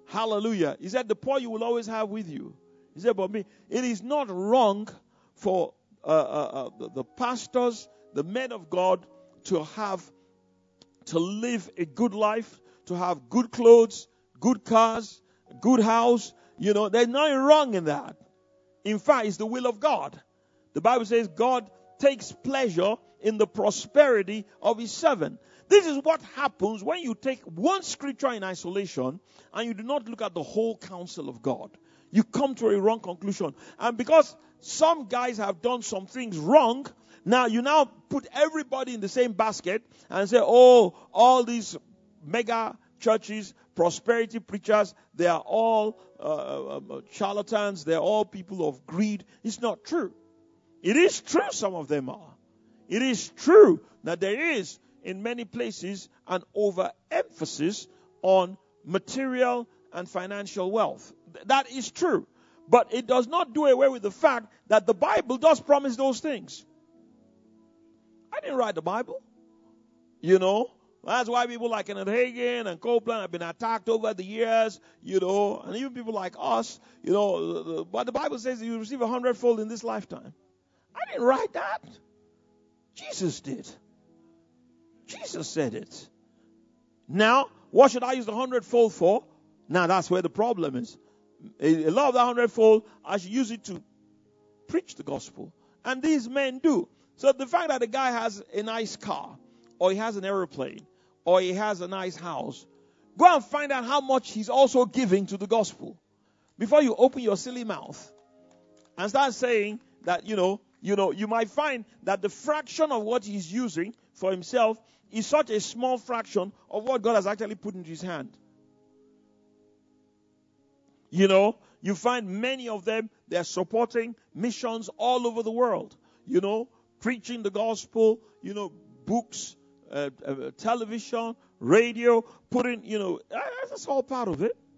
Hallelujah. He said, the poor you will always have with you. He said, but me, it is not wrong for uh, uh, uh, the, the pastors, the men of God, to have, to live a good life, to have good clothes, good cars, good house. You know, there's nothing wrong in that. In fact, it's the will of God. The Bible says God takes pleasure in the prosperity of his servant. This is what happens when you take one scripture in isolation and you do not look at the whole counsel of God. You come to a wrong conclusion. And because some guys have done some things wrong, now you now put everybody in the same basket and say, oh, all these mega churches, prosperity preachers, they are all uh, uh, charlatans. They're all people of greed. It's not true. It is true some of them are. It is true that there is, in many places, an overemphasis on material and financial wealth. That is true. But it does not do away with the fact that the Bible does promise those things. I didn't write the Bible. You know, that's why people like Kenneth Hagin and Copeland have been attacked over the years, you know, and even people like us, you know, but the Bible says you receive a hundredfold in this lifetime. I didn't write that. Jesus did. Jesus said it. Now, what should I use the hundredfold for? Now, that's where the problem is. A lot of the hundredfold, I should use it to preach the gospel. And these men do. So the fact that the guy has a nice car, or he has an aeroplane, or he has a nice house, go and find out how much he's also giving to the gospel before you open your silly mouth and start saying that, you know, you know, you might find that the fraction of what he's using for himself is such a small fraction of what God has actually put into his hand. You know, you find many of them, they're supporting missions all over the world. You know, preaching the gospel, you know, books, uh, uh, television, radio, putting, you know, that's all part of it.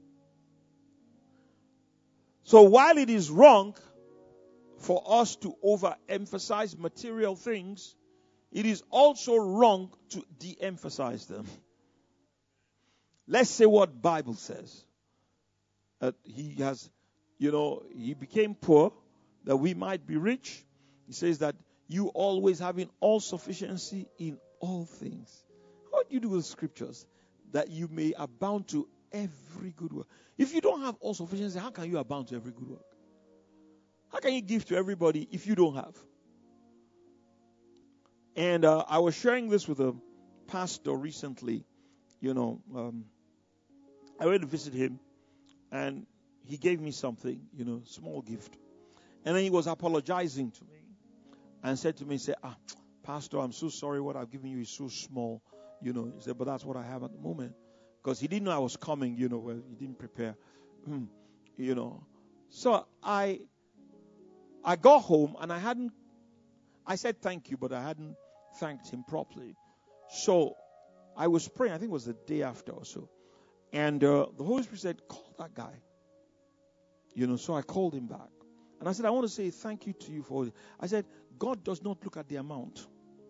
So while it is wrong for us to overemphasize material things, it is also wrong to de-emphasize them. Let's say what Bible says. That he has, you know, he became poor that we might be rich. He says that you always having all sufficiency in all things. What do you do with scriptures? That you may abound to every good work. If you don't have all sufficiency, how can you abound to every good work? How can you give to everybody if you don't have? And uh, I was sharing this with a pastor recently. You know, um, I went to visit him, and he gave me something, you know, small gift. And then he was apologizing to me and said to me, he said, ah, Pastor, I'm so sorry what I've given you is so small. You know, he said, but that's what I have at the moment. Because he didn't know I was coming, you know, well, he didn't prepare. You know. So I I got home and I hadn't, I said thank you, but I hadn't thanked him properly. So I was praying, I think it was the day after or so. And uh, the Holy Spirit said, call that guy. You know, so I called him back. And I said, I want to say thank you to you for it. I said, God does not look at the amount.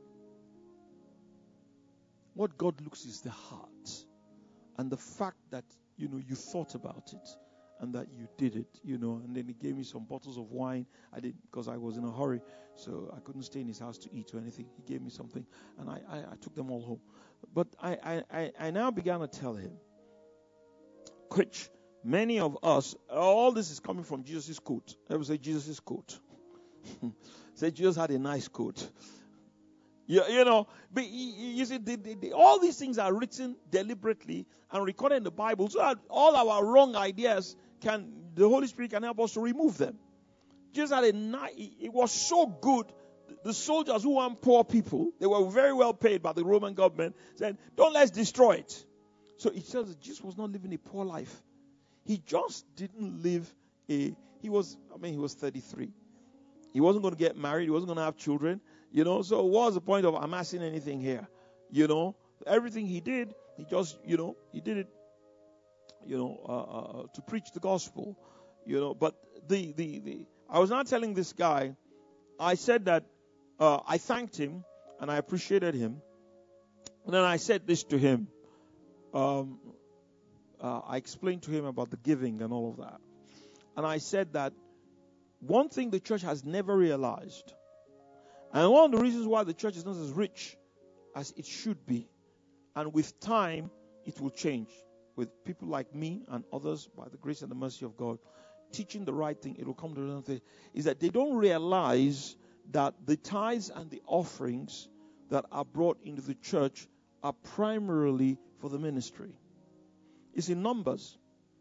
What God looks is the heart. And the fact that, you know, you thought about it. And that you did it, you know. And then he gave me some bottles of wine. I did because I was in a hurry. So I couldn't stay in his house to eat or anything. He gave me something. And I, I, I took them all home. But I, I, I now began to tell him, which many of us, all this is coming from Jesus' coat. I would say Jesus' coat. Say Jesus had a nice coat. You, you know, but you, you see, the, the, the, all these things are written deliberately and recorded in the Bible so that all our wrong ideas can, the Holy Spirit can help us to remove them. Jesus had a nice, it was so good. The soldiers who weren't poor people, they were very well paid by the Roman government, said, don't let's destroy it. So it says that Jesus was not living a poor life. He just didn't live a, he was, I mean, he was thirty-three. He wasn't going to get married. He wasn't going to have children. You know, so what was the point of amassing anything here? You know, everything he did, he just, you know, he did it, you know, uh, uh, to preach the gospel. You know, but the, the, the, I was not telling this guy, I said that uh, I thanked him and I appreciated him. And then I said this to him. Um, uh, I explained to him about the giving and all of that. And I said that one thing the church has never realized, and one of the reasons why the church is not as rich as it should be, and with time, it will change. With people like me and others, by the grace and the mercy of God, teaching the right thing, it will come to another thing, is that they don't realize that the tithes and the offerings that are brought into the church are primarily for the ministry. It's in Numbers.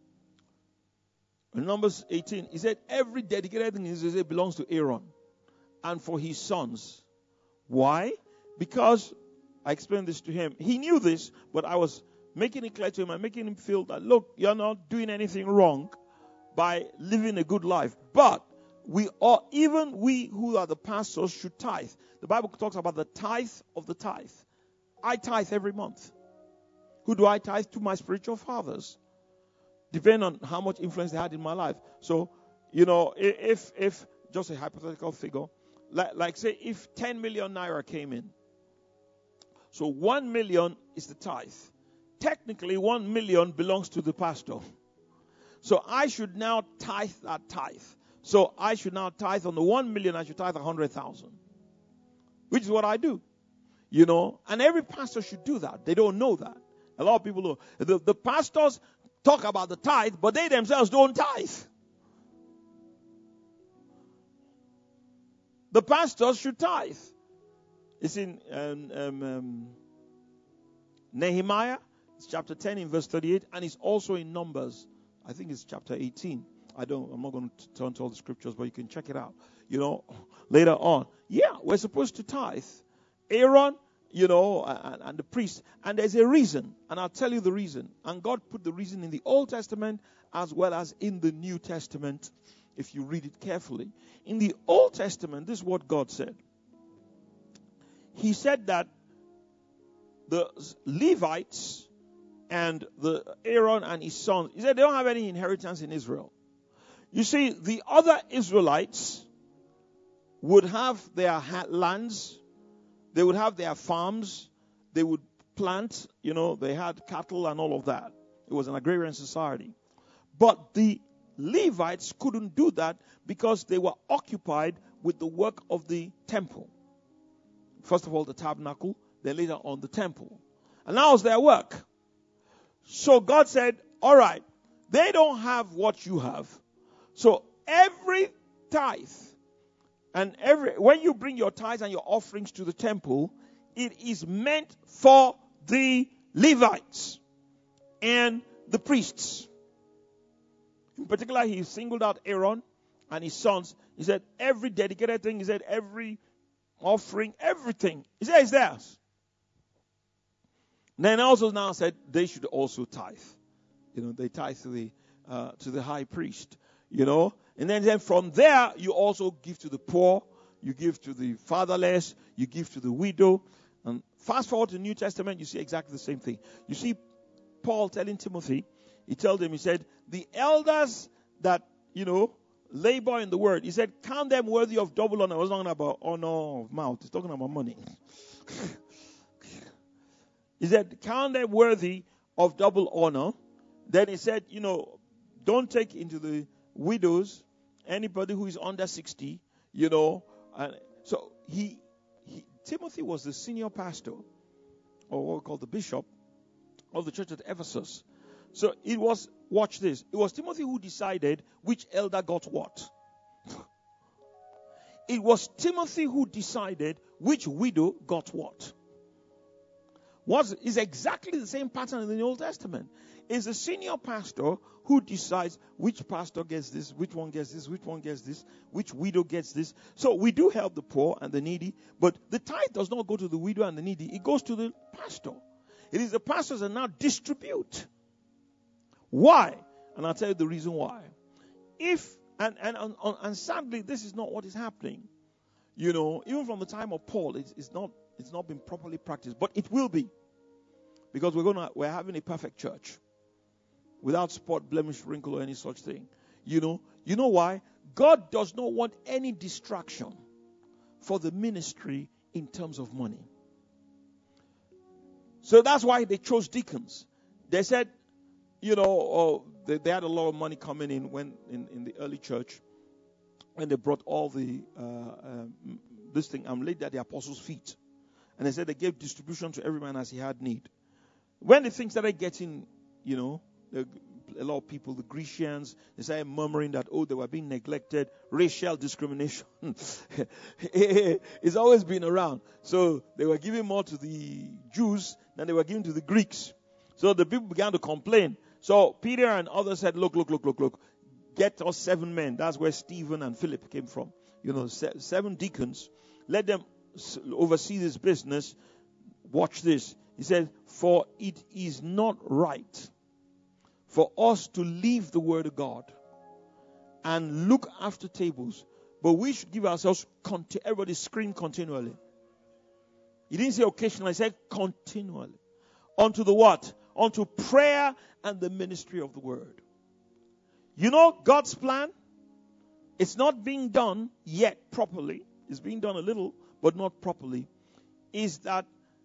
In Numbers eighteen, he said, every dedicated thing in Israel belongs to Aaron and for his sons. Why? Because, I explained this to him. He knew this, but I was making it clear to him and making him feel that, look, you're not doing anything wrong by living a good life. But we are, even we who are the pastors should tithe. The Bible talks about the tithe of the tithe. I tithe every month. Who do I tithe to? My spiritual fathers. Depending on how much influence they had in my life. So, you know, if, if just a hypothetical figure, like, like say if ten million naira came in. So one million is the tithe. Technically, one million belongs to the pastor. So I should now tithe that tithe. So I should now tithe on the one million, I should tithe a hundred thousand. Which is what I do. You know, and every pastor should do that. They don't know that. A lot of people know. The, the pastors talk about the tithe, but they themselves don't tithe. The pastors should tithe. It's in um, um, um, Nehemiah, it's chapter ten in verse thirty-eight, and it's also in Numbers. I think it's chapter eighteen. I don't, I'm not going to turn to all the scriptures, but you can check it out, you know, later on. Yeah, we're supposed to tithe. Aaron, you know, and, and the priest. And there's a reason, and I'll tell you the reason. And God put the reason in the Old Testament as well as in the New Testament, if you read it carefully. In the Old Testament, this is what God said. He said that the Levites and the Aaron and his sons, he said they don't have any inheritance in Israel. You see, the other Israelites would have their lands, they would have their farms, they would plant, you know, they had cattle and all of that. It was an agrarian society. But the Levites couldn't do that because they were occupied with the work of the temple. First of all, the tabernacle, then later on the temple. And that was their work. So God said, all right, they don't have what you have. So every tithe, and every when you bring your tithes and your offerings to the temple, it is meant for the Levites and the priests. In particular, he singled out Aaron and his sons. He said, every dedicated thing, he said, every offering, everything, he said, is theirs. Then also now said they should also tithe. You know, they tithe to the uh, to the high priest. You know, and then, then from there you also give to the poor, you give to the fatherless, you give to the widow. And fast forward to the New Testament, you see exactly the same thing. You see Paul telling Timothy, he told him, he said, the elders that, you know, labor in the word, he said, count them worthy of double honor. I was talking about honor of mouth. He's talking about money. He said, count them worthy of double honor. Then he said, you know, don't take into the widows anybody who is under sixty, you know. And so he, he, Timothy was the senior pastor, or what we call the bishop, of the church at Ephesus. So it was, watch this, it was Timothy who decided which elder got what. It was Timothy who decided which widow got what. Was is exactly the same pattern in the Old Testament. It's the senior pastor who decides which pastor gets this, which one gets this, which one gets this, which widow gets this. So we do help the poor and the needy, but the tithe does not go to the widow and the needy. It goes to the pastor. It is the pastors that now distribute. Why? And I'll tell you the reason why. If, and, and, and, and sadly, this is not what is happening. You know, even from the time of Paul, it's, it's not, it's not been properly practiced, but it will be. Because we're gonna, we're having a perfect church. Without spot, blemish, wrinkle, or any such thing. You know, you know why? God does not want any distraction for the ministry in terms of money. So that's why they chose deacons. They said, you know, oh, they, they had a lot of money coming in when in, in the early church, when they brought all the uh, um, this thing and laid at the apostles' feet, and they said they gave distribution to every man as he had need. When the things started getting, you know, a lot of people, the Grecians, they started murmuring that, oh, they were being neglected. Racial discrimination it's always been around. So they were giving more to the Jews than they were giving to the Greeks. So the people began to complain. So Peter and others said, look, look, look, look, look. Get us seven men. That's where Stephen and Philip came from. You know, se- seven deacons. Let them s- oversee this business. Watch this. He said, for it is not right for us to leave the word of God and look after tables, but we should give ourselves, conti- everybody scream continually. He didn't say occasionally, he said continually. Unto the what? Unto prayer and the ministry of the word. You know God's plan? It's not being done yet properly. It's being done a little, but not properly. Is that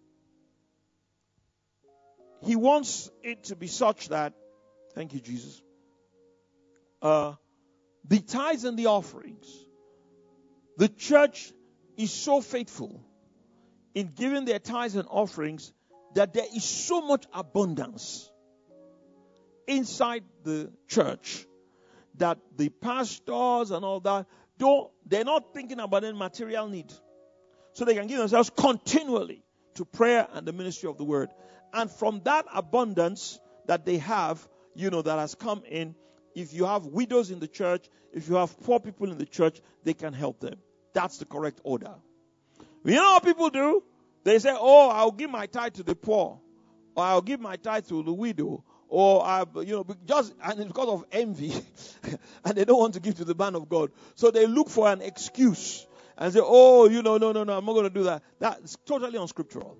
He wants it to be such that, thank you, Jesus, uh, the tithes and the offerings, the church is so faithful in giving their tithes and offerings that there is so much abundance inside the church that the pastors and all that don't, they're not thinking about any material need. So they can give themselves continually to prayer and the ministry of the word. And from that abundance that they have, you know, that has come in, if you have widows in the church, if you have poor people in the church, they can help them. That's the correct order. You know what people do? They say, oh, I'll give my tithe to the poor, or I'll give my tithe to the widow, or, I, you know, just, and it's because of envy, and they don't want to give to the man of God. So they look for an excuse and say, oh, you know, no, no, no, I'm not going to do that. That's totally unscriptural.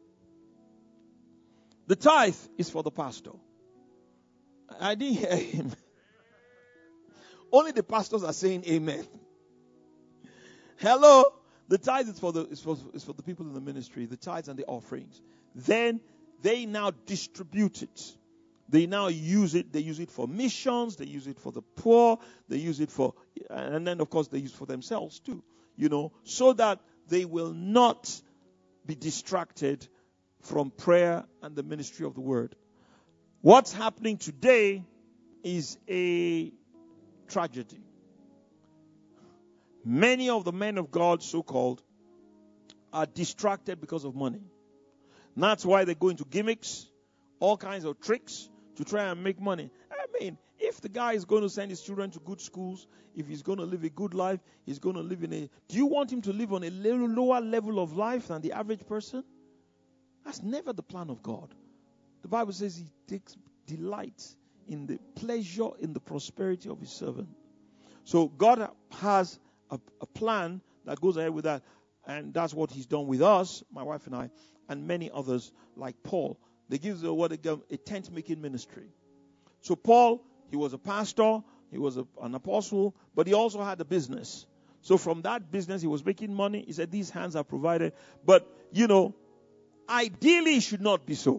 The tithe is for the pastor. I didn't hear him. Only the pastors are saying amen. Hello? The tithe is for the is for, is for the people in the ministry, the tithes and the offerings. Then they now distribute it. They now use it. They use it for missions. They use it for the poor. They use it for, and then of course they use it for themselves too. You know, so that they will not be distracted from prayer and the ministry of the word. What's happening today is a tragedy. Many of the men of God, so-called, are distracted because of money. And that's why they go into gimmicks, all kinds of tricks to try and make money. I mean, if the guy is going to send his children to good schools, if he's going to live a good life, he's going to live in a... Do you want him to live on a little lower level of life than the average person? That's never the plan of God. The Bible says he takes delight in the pleasure, in the prosperity of his servant. So God has a, a plan that goes ahead with that. And that's what he's done with us, my wife and I, and many others like Paul. They give the what they call a tent making ministry. So Paul, he was a pastor, he was a, an apostle, but he also had a business. So from that business, he was making money. He said, these hands are provided. But, you know, ideally it should not be so.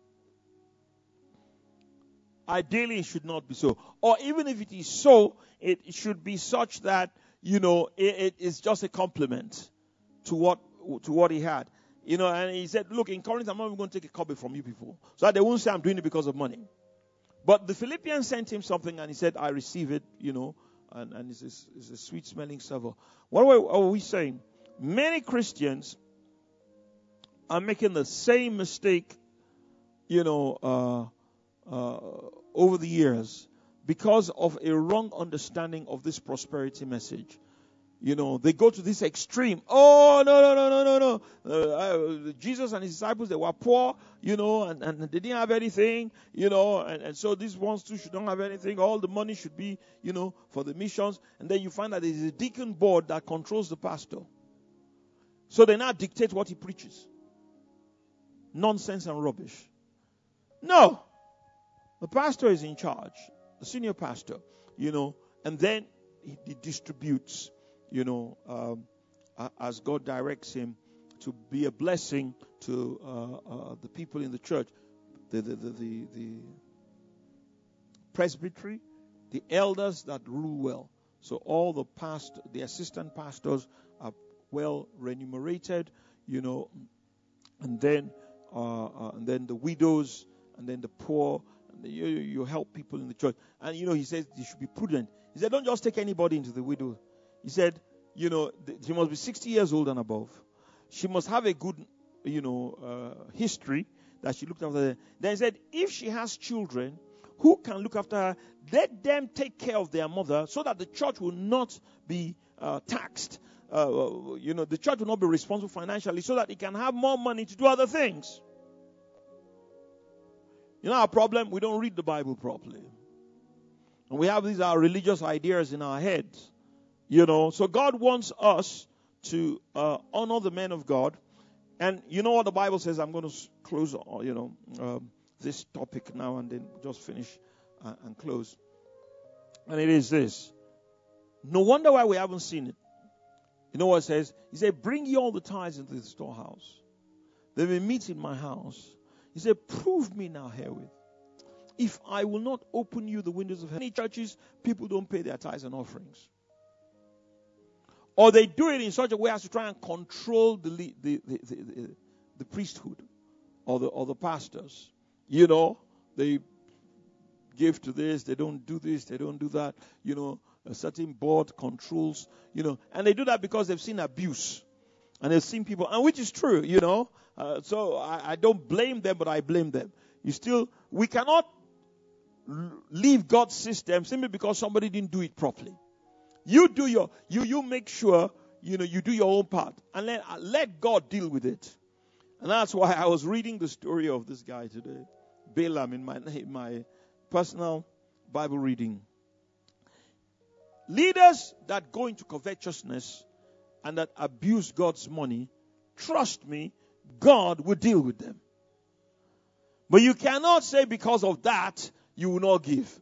Ideally it should not be so. Or even if it is so, it should be such that, you know, it, it is just a compliment to what to what he had. You know, and he said, look, in Corinth, I'm not even going to take a copy from you people. So that they won't say I'm doing it because of money. But the Philippians sent him something and he said, I receive it, you know, and, and it's, a, it's a sweet smelling savour. What are we, are we saying? Many Christians are making the same mistake, you know, uh, uh, over the years because of a wrong understanding of this prosperity message. You know, they go to this extreme. Oh, no, no, no, no, no, no. Uh, uh, Jesus and his disciples, they were poor, you know, and, and they didn't have anything, you know, and, and so these ones too should not have anything. All the money should be, you know, for the missions. And then you find that there's a deacon board that controls the pastor. So they now dictate what he preaches. Nonsense and rubbish. No. The pastor is in charge, the senior pastor, you know, and then he, he distributes. You know, um, as God directs him to be a blessing to uh, uh, the people in the church. The the the the, the presbytery, the elders that rule well. So all the past, the assistant pastors are well remunerated, you know, and then uh, uh, and then the widows, and then the poor. And the, you, you help people in the church. And you know, he says you should be prudent. He said, don't just take anybody into the widow. He said, you know, th- she must be sixty years old and above. She must have a good, you know, uh, history that she looked after them. Then he said, if she has children, who can look after her? Let them take care of their mother so that the church will not be uh, taxed. Uh, you know, the church will not be responsible financially so that it can have more money to do other things. You know our problem? We don't read the Bible properly. And we have these our religious ideas in our heads. You know, so God wants us to uh, honor the men of God. And you know what the Bible says? I'm going to close, you know, um, this topic now and then just finish uh, and close. And it is this. No wonder why we haven't seen it. You know what it says? He said, bring ye all the tithes into the storehouse. They may meet in my house. He said, prove me now herewith, if I will not open you the windows of heaven. Many churches, people don't pay their tithes and offerings. Or they do it in such a way as to try and control the the, the, the, the, the priesthood or the or the pastors. You know, they give to this, they don't do this, they don't do that. You know, a certain board controls, you know, and they do that because they've seen abuse. And they've seen people, and which is true, you know. Uh, so I, I don't blame them, but I blame them. You still, we cannot leave God's system simply because somebody didn't do it properly. You do your, you you make sure, you know, you do your own part, and let let God deal with it. And that's why I was reading the story of this guy today, Balaam, in my in my personal Bible reading. Leaders that go into covetousness and that abuse God's money, trust me, God will deal with them. But you cannot say because of that, you will not give.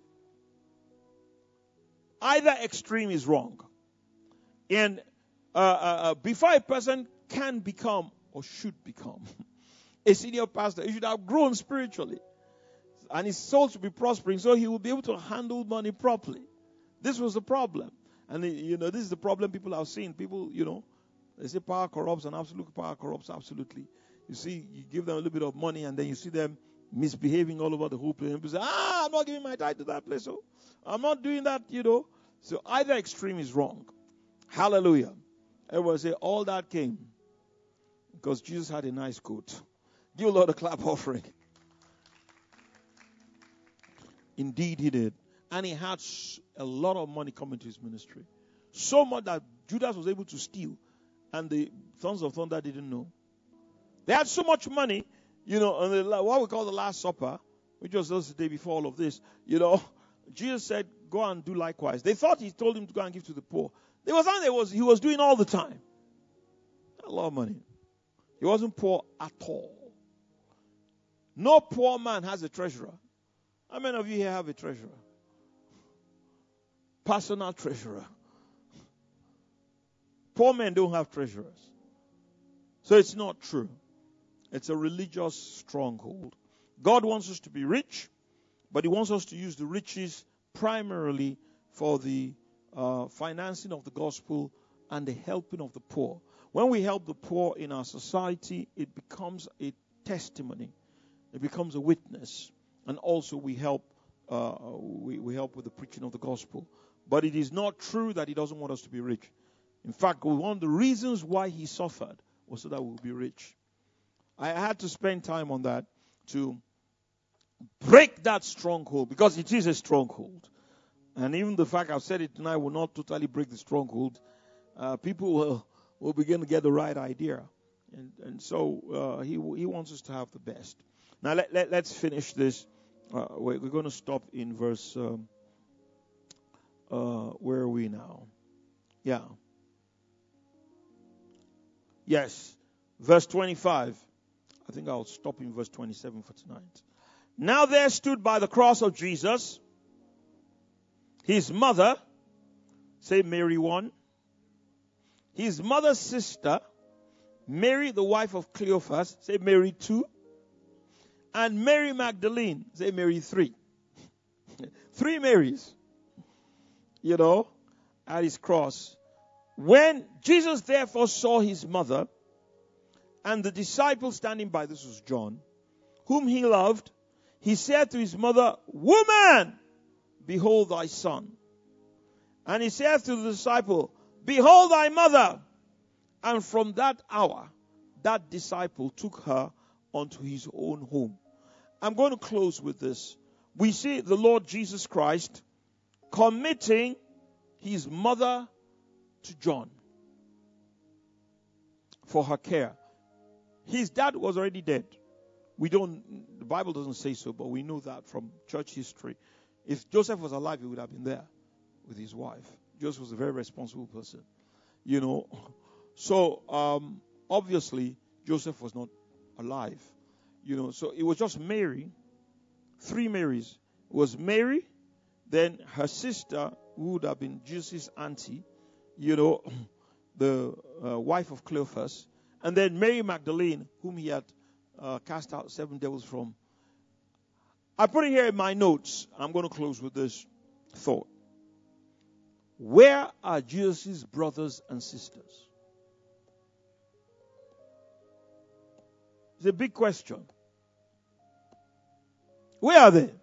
Either extreme is wrong. And uh, uh, before a person can become or should become a senior pastor, he should have grown spiritually. And his soul should be prospering so he will be able to handle money properly. This was the problem. And, you know, this is the problem people have seen. People, you know, they say power corrupts, and absolute power corrupts absolutely. You see, you give them a little bit of money, and then you see them misbehaving all over the whole place. And people say, ah, I'm not giving my tithe to that place. So I'm not doing that, you know. So either extreme is wrong. Hallelujah. Everyone say, all that came because Jesus had a nice coat. Give the Lord a clap offering. Indeed, he did. And he had a lot of money coming to his ministry. So much that Judas was able to steal. And the Sons of Thunder didn't know. They had so much money, you know, on the, what we call the Last Supper, which was just the day before all of this, you know. Jesus said, go and do likewise. They thought he told him to go and give to the poor. There was something was, he was doing all the time. A lot of money. He wasn't poor at all. No poor man has a treasurer. How many of you here have a treasurer? Personal treasurer. Poor men don't have treasurers. So it's not true. It's a religious stronghold. God wants us to be rich, but he wants us to use the riches primarily for the uh, financing of the gospel and the helping of the poor. When we help the poor in our society, it becomes a testimony. It becomes a witness. And also we help uh, we, we help with the preaching of the gospel. But it is not true that he doesn't want us to be rich. In fact, one of the reasons why he suffered was so that we would be rich. I had to spend time on that to break that stronghold, because it is a stronghold. And even the fact I've said it tonight will not totally break the stronghold. Uh, people will, will begin to get the right idea. And, and so uh, he he wants us to have the best. Now let, let, let's finish this. Uh, we're, we're going to stop in verse... Um, uh, where are we now? Yeah. Yes. Verse twenty-five. I think I'll stop in verse twenty-seven for tonight. Now there stood by the cross of Jesus his mother, say Mary one, his mother's sister, Mary the wife of Cleophas, say Mary two, and Mary Magdalene, say Mary three. Three Marys, you know, at his cross. When Jesus therefore saw his mother and the disciple standing by, this was John, whom he loved, he said to his mother, Woman, behold thy son. And he said to the disciple, Behold thy mother. And from that hour, that disciple took her unto his own home. I'm going to close with this. We see the Lord Jesus Christ committing his mother to John for her care. His dad was already dead. We don't, the Bible doesn't say so, but we know that from church history. If Joseph was alive, he would have been there with his wife. Joseph was a very responsible person, you know. So, um, obviously, Joseph was not alive, you know. So it was just Mary, three Marys. It was Mary, then her sister, who would have been Jesus' auntie, you know, the uh, wife of Cleophas, and then Mary Magdalene, whom he had uh, cast out seven devils from. I put it here in my notes. I'm going to close with this thought. Where are Jesus' brothers and sisters? It's a big question. Where are they?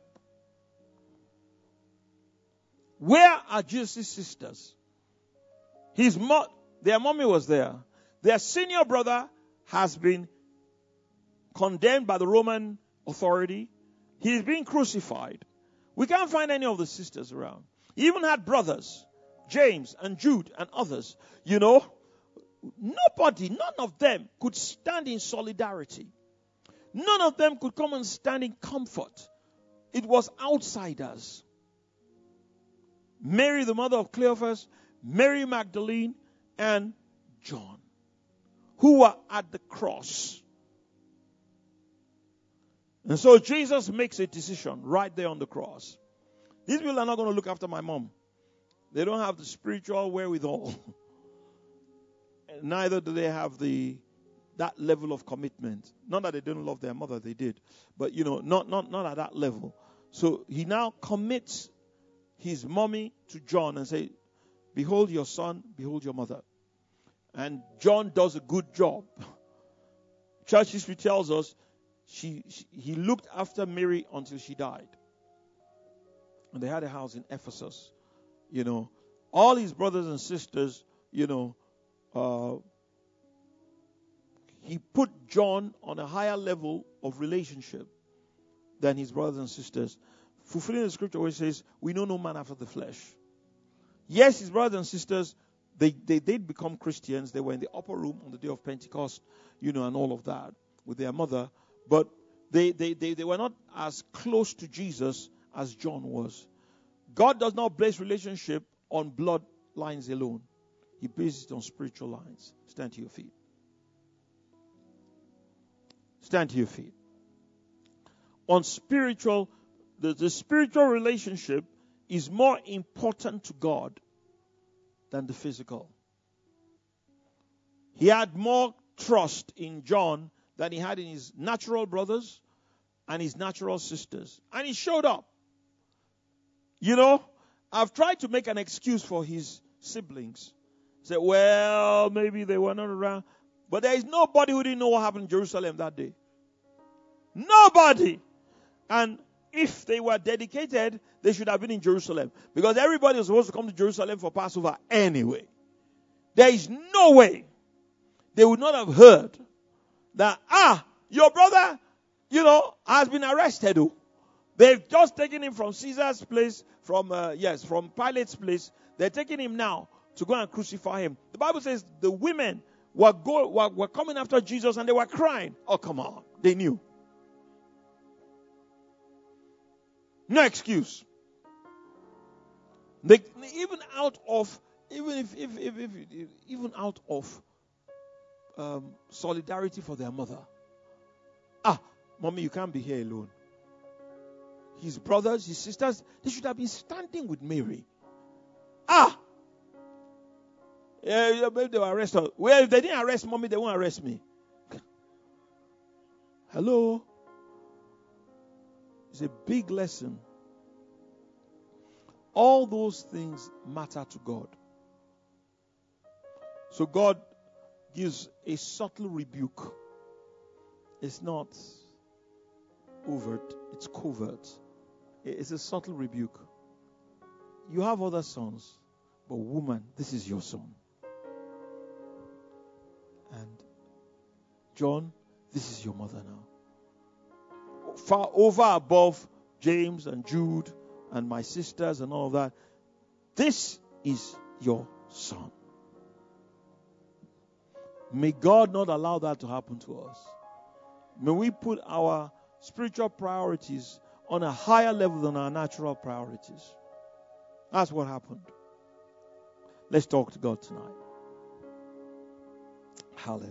Where are Jesus' sisters? His mo- their mommy was there. Their senior brother has been condemned by the Roman authority. He's been crucified. We can't find any of the sisters around. He even had brothers, James and Jude and others. You know, nobody, none of them could stand in solidarity. None of them could come and stand in comfort. It was outsiders. Mary, the mother of Cleophas, Mary Magdalene, and John, who were at the cross. And so Jesus makes a decision right there on the cross. These people are not going to look after my mom. They don't have the spiritual wherewithal. Neither do they have the that level of commitment. Not that they didn't love their mother, they did. But, you know, not, not, not at that level. So he now commits his mommy to John and say, Behold your son, behold your mother. And John does a good job. Church history tells us she, she he looked after Mary until she died. And they had a house in Ephesus. You know, all his brothers and sisters, you know, uh, he put John on a higher level of relationship than his brothers and sisters. Fulfilling the scripture where it says, we know no man after the flesh. Yes, his brothers and sisters, they, they did become Christians. They were in the upper room on the day of Pentecost, you know, and all of that with their mother. But they, they, they, they were not as close to Jesus as John was. God does not base relationship on blood lines alone. He bases it on spiritual lines. Stand to your feet. Stand to your feet. On spiritual, the, the spiritual relationship is more important to God than the physical. He had more trust in John than he had in his natural brothers and his natural sisters. And he showed up. You know, I've tried to make an excuse for his siblings. Say, well, maybe they were not around. But there is nobody who didn't know what happened in Jerusalem that day. Nobody. And if they were dedicated, they should have been in Jerusalem. Because everybody was supposed to come to Jerusalem for Passover anyway. There is no way they would not have heard that, ah, your brother, you know, has been arrested. Oh. They've just taken him from Caesar's place, from, uh, yes, from Pilate's place. They're taking him now to go and crucify him. The Bible says the women were, go, were, were coming after Jesus and they were crying. Oh, come on. They knew. No excuse. They, even out of, even if, if, if, if, if even out of um, solidarity for their mother. Ah, mommy, you can't be here alone. His brothers, his sisters, they should have been standing with Mary. Ah! Yeah, maybe they were arrested. Well, if they didn't arrest mommy, they won't arrest me. Hello? It's a big lesson All those things matter to God. So God gives a subtle rebuke. It's not overt, it's covert. It's a subtle rebuke. You have other sons, but woman, this is your son. And John, this is your mother now. Far over above James and Jude and my sisters and all that, this is your son. May God not allow that to happen to us. May we put our spiritual priorities on a higher level than our natural priorities. That's what happened. Let's talk to God tonight. Hallelujah.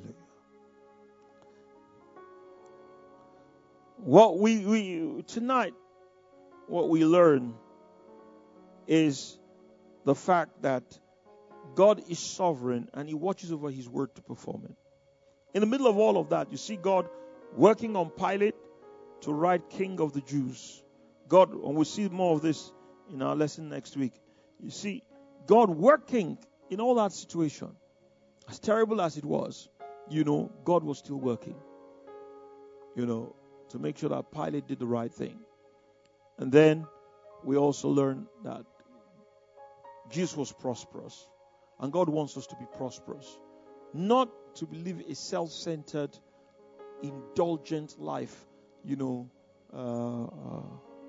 What we, we tonight, what we learn is the fact that God is sovereign and He watches over His word to perform it. In the middle of all of that, you see God working on Pilate to write King of the Jews. God, and we'll see more of this in our lesson next week. You see, God working in all that situation. As terrible as it was, you know, God was still working. You know, to make sure that Pilate did the right thing. And then we also learn that Jesus was prosperous. And God wants us to be prosperous. Not to live a self-centered, indulgent life. You know, uh, uh,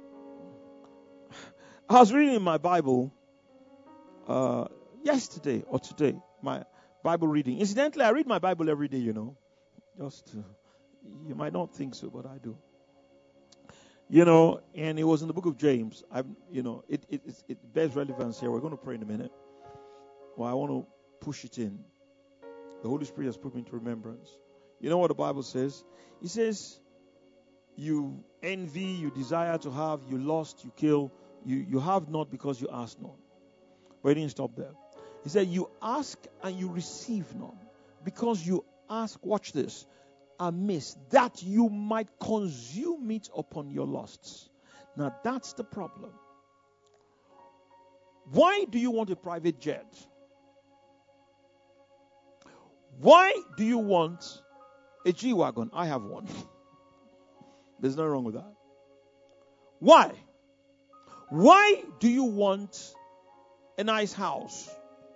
I was reading in my Bible uh, yesterday or today, my Bible reading. Incidentally, I read my Bible every day, you know. Just, uh, you might not think so, but I do. You know, and it was in the book of James. I, you know, it, it, it bears relevance here. We're going to pray in a minute. Well, I want to push it in. The Holy Spirit has put me into remembrance. You know what the Bible says? It says, you envy, you desire to have, you lost, you kill, you, you have not because you ask not. But he didn't stop there. He said, you ask and you receive none because you ask, watch this, amiss, that you might consume it upon your lusts. Now that's the problem. Why do you want a private jet? Why do you want a G-Wagon? I have one. There's nothing wrong with that. Why? Why do you want a nice house?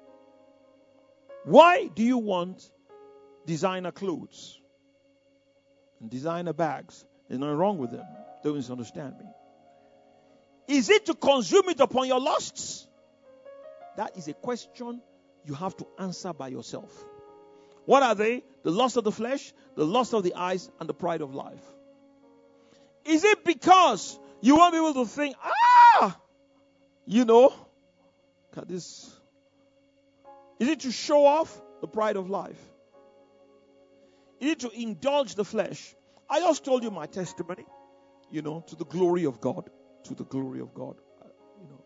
Why do you want designer clothes and designer bags? There's nothing wrong with them. Don't misunderstand me. Is it to consume it upon your lusts? That is a question you have to answer by yourself. What are they? The lust of the flesh, the lust of the eyes, and the pride of life. Is it because you want people to think, ah, you know, look at this. Is it to show off? The pride of life. Is it to indulge the flesh? I just told you my testimony, you know, to the glory of God. To the glory of God. You know.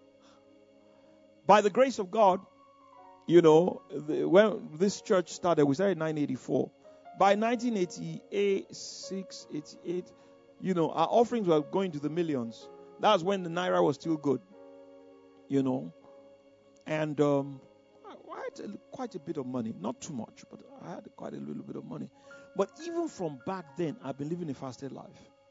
By the grace of God, you know, the, when this church started, we started in nineteen eighty-four. By nineteen eighty-six, eighty-eight, you know, our offerings were going to the millions. That's when the Naira was still good, you know. And um, I had a, quite a bit of money. Not too much, but I had quite a little bit of money. But even from back then, I've been living a fasted life.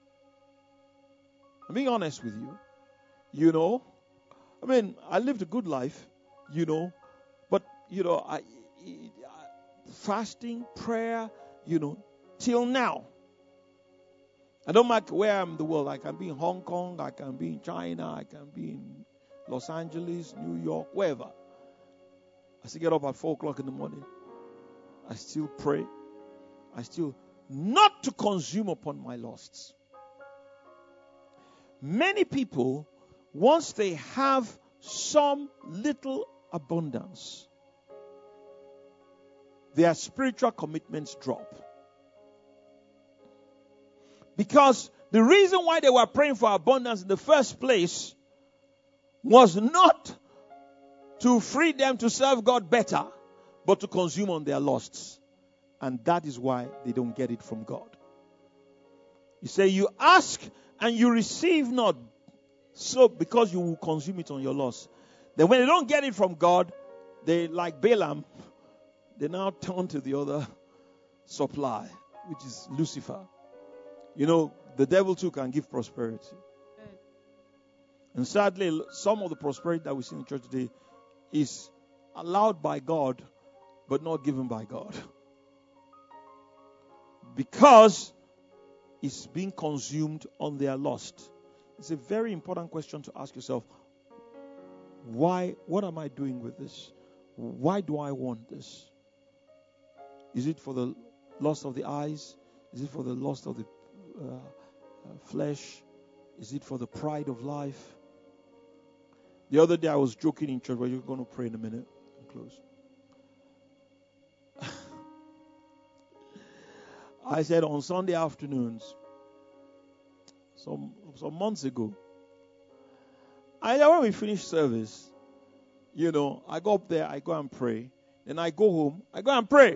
I'm being honest with you. You know, I mean, I lived a good life, you know. But, you know, I, I, fasting, prayer, you know, till now. I don't matter where I'm in the world. I can be in Hong Kong. I can be in China. I can be in Los Angeles, New York, wherever. I still get up at four o'clock in the morning. I still pray. I still, not to consume upon my lusts. Many people, once they have some little abundance, their spiritual commitments drop. Because the reason why they were praying for abundance in the first place was not to free them to serve God better, but to consume on their lusts. And that is why they don't get it from God. You say, you ask and you receive not. So, because you will consume it on your loss. Then when they don't get it from God, they, like Balaam, they now turn to the other supply, which is Lucifer. You know, the devil too can give prosperity. And sadly, some of the prosperity that we see in the church today is allowed by God, but not given by God. Because it's being consumed on their lust. It's a very important question to ask yourself. Why? What am I doing with this? Why do I want this? Is it for the lust of the eyes? Is it for the lust of the uh, uh, flesh? Is it for the pride of life? The other day I was joking in church, but you're going to pray in a minute and close. I said on Sunday afternoons, some some months ago, I when we finish service, you know, I go up there, I go and pray. Then I go home, I go and pray.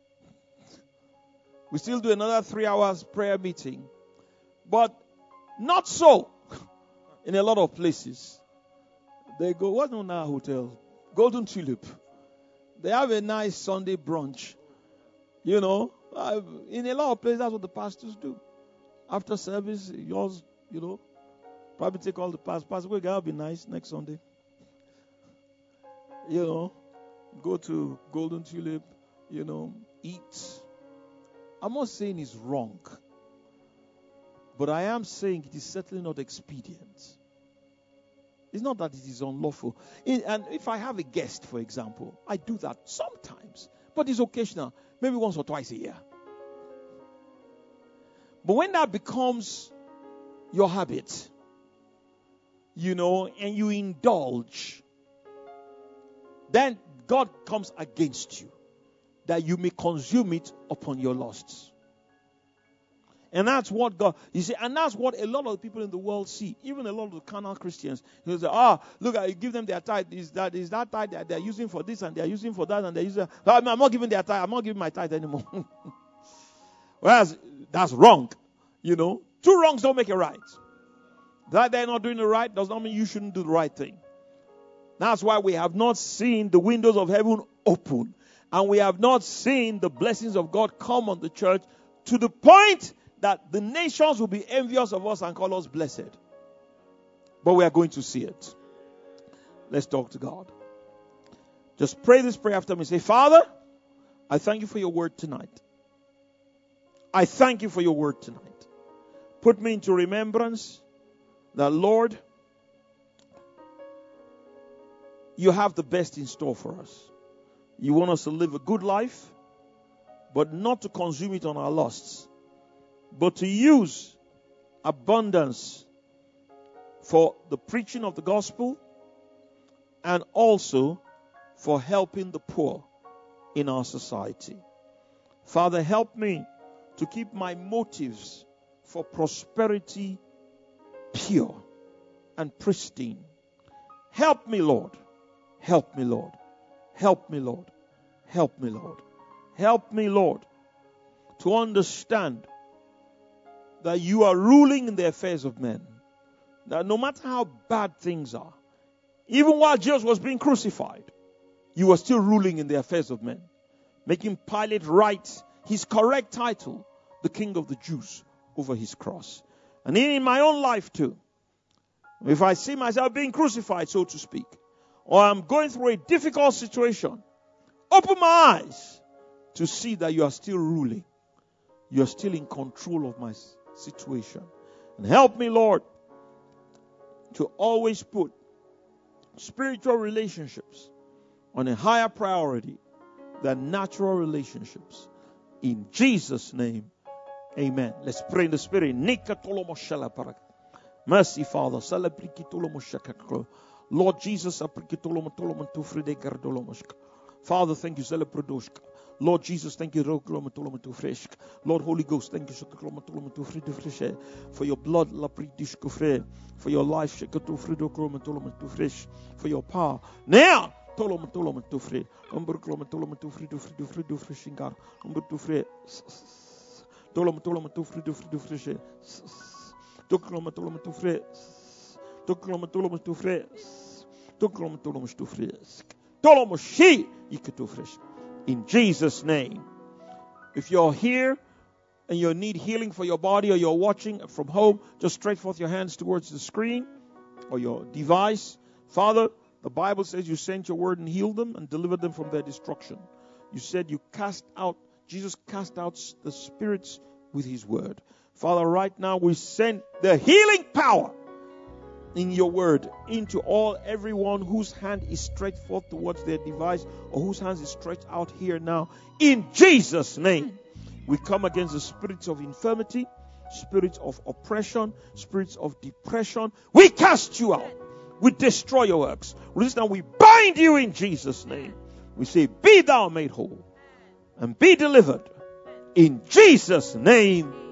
We still do another three hours prayer meeting. But not so in a lot of places. They go, what's on our hotel? Golden Tulip. They have a nice Sunday brunch. You know, uh, in a lot of places, that's what the pastors do. After service, yours, you know, probably take all the pastors. Pastor, we're going to be nice next Sunday. You know, go to Golden Tulip, you know, eat. I'm not saying it's wrong. But I am saying it is certainly not expedient. It's not that it is unlawful. In, and if I have a guest, for example, I do that sometimes. But it's occasional. Maybe once or twice a year. But when that becomes your habit, you know, and you indulge, then God comes against you, that you may consume it upon your lusts. And that's what God, you see, and that's what a lot of people in the world see. Even a lot of the carnal Christians, they say, ah, look, I give them their tithe. Is that is that tithe that they're using for this and they're using for that and they're using. I'm not giving their tithe. I'm not giving my tithe anymore. Whereas that's wrong. You know, two wrongs don't make it right. That they're not doing the right does not mean you shouldn't do the right thing. That's why we have not seen the windows of heaven open, and we have not seen the blessings of God come on the church to the point that the nations will be envious of us and call us blessed. But we are going to see it. Let's talk to God. Just pray this prayer after me. Say, Father, I thank you for your word tonight. I thank you for your word tonight. Put me into remembrance that, Lord, you have the best in store for us. You want us to live a good life, but not to consume it on our lusts, but to use abundance for the preaching of the gospel and also for helping the poor in our society. Father, help me to keep my motives for prosperity pure and pristine. Help me, Lord. Help me, Lord. Help me, Lord. Help me, Lord. Help me, Lord, to understand that you are ruling in the affairs of men. That no matter how bad things are, even while Jesus was being crucified, you were still ruling in the affairs of men, making Pilate write his correct title, the King of the Jews, over his cross. And in my own life too, if I see myself being crucified, so to speak, or I'm going through a difficult situation, open my eyes to see that you are still ruling. You are still in control of my situation. And help me, Lord, to always put spiritual relationships on a higher priority than natural relationships. In Jesus' name, amen. Let's pray in the Spirit. Mercy, Father. Lord Jesus, Father, thank you. Lord Jesus, thank you. Lord Holy Ghost, thank you for your blood, for your life, for your power. Now, Tuklom tulom tu fres. Tuklom tulom tu fres. Tolomo shi iketu fresh. In Jesus' name. If you're here and you need healing for your body, or you're watching from home, just stretch forth your hands towards the screen or your device. Father, the Bible says you sent your word and healed them and delivered them from their destruction. You said you cast out, Jesus cast out the spirits with his word. Father, right now we send the healing power in your word into all, everyone whose hand is stretched forth towards their device or whose hand is stretched out here now. In Jesus' name, we come against the spirits of infirmity, spirits of oppression, spirits of depression. We cast you out. We destroy your works. Now we bind you in Jesus' name. We say, be thou made whole and be delivered in Jesus' name.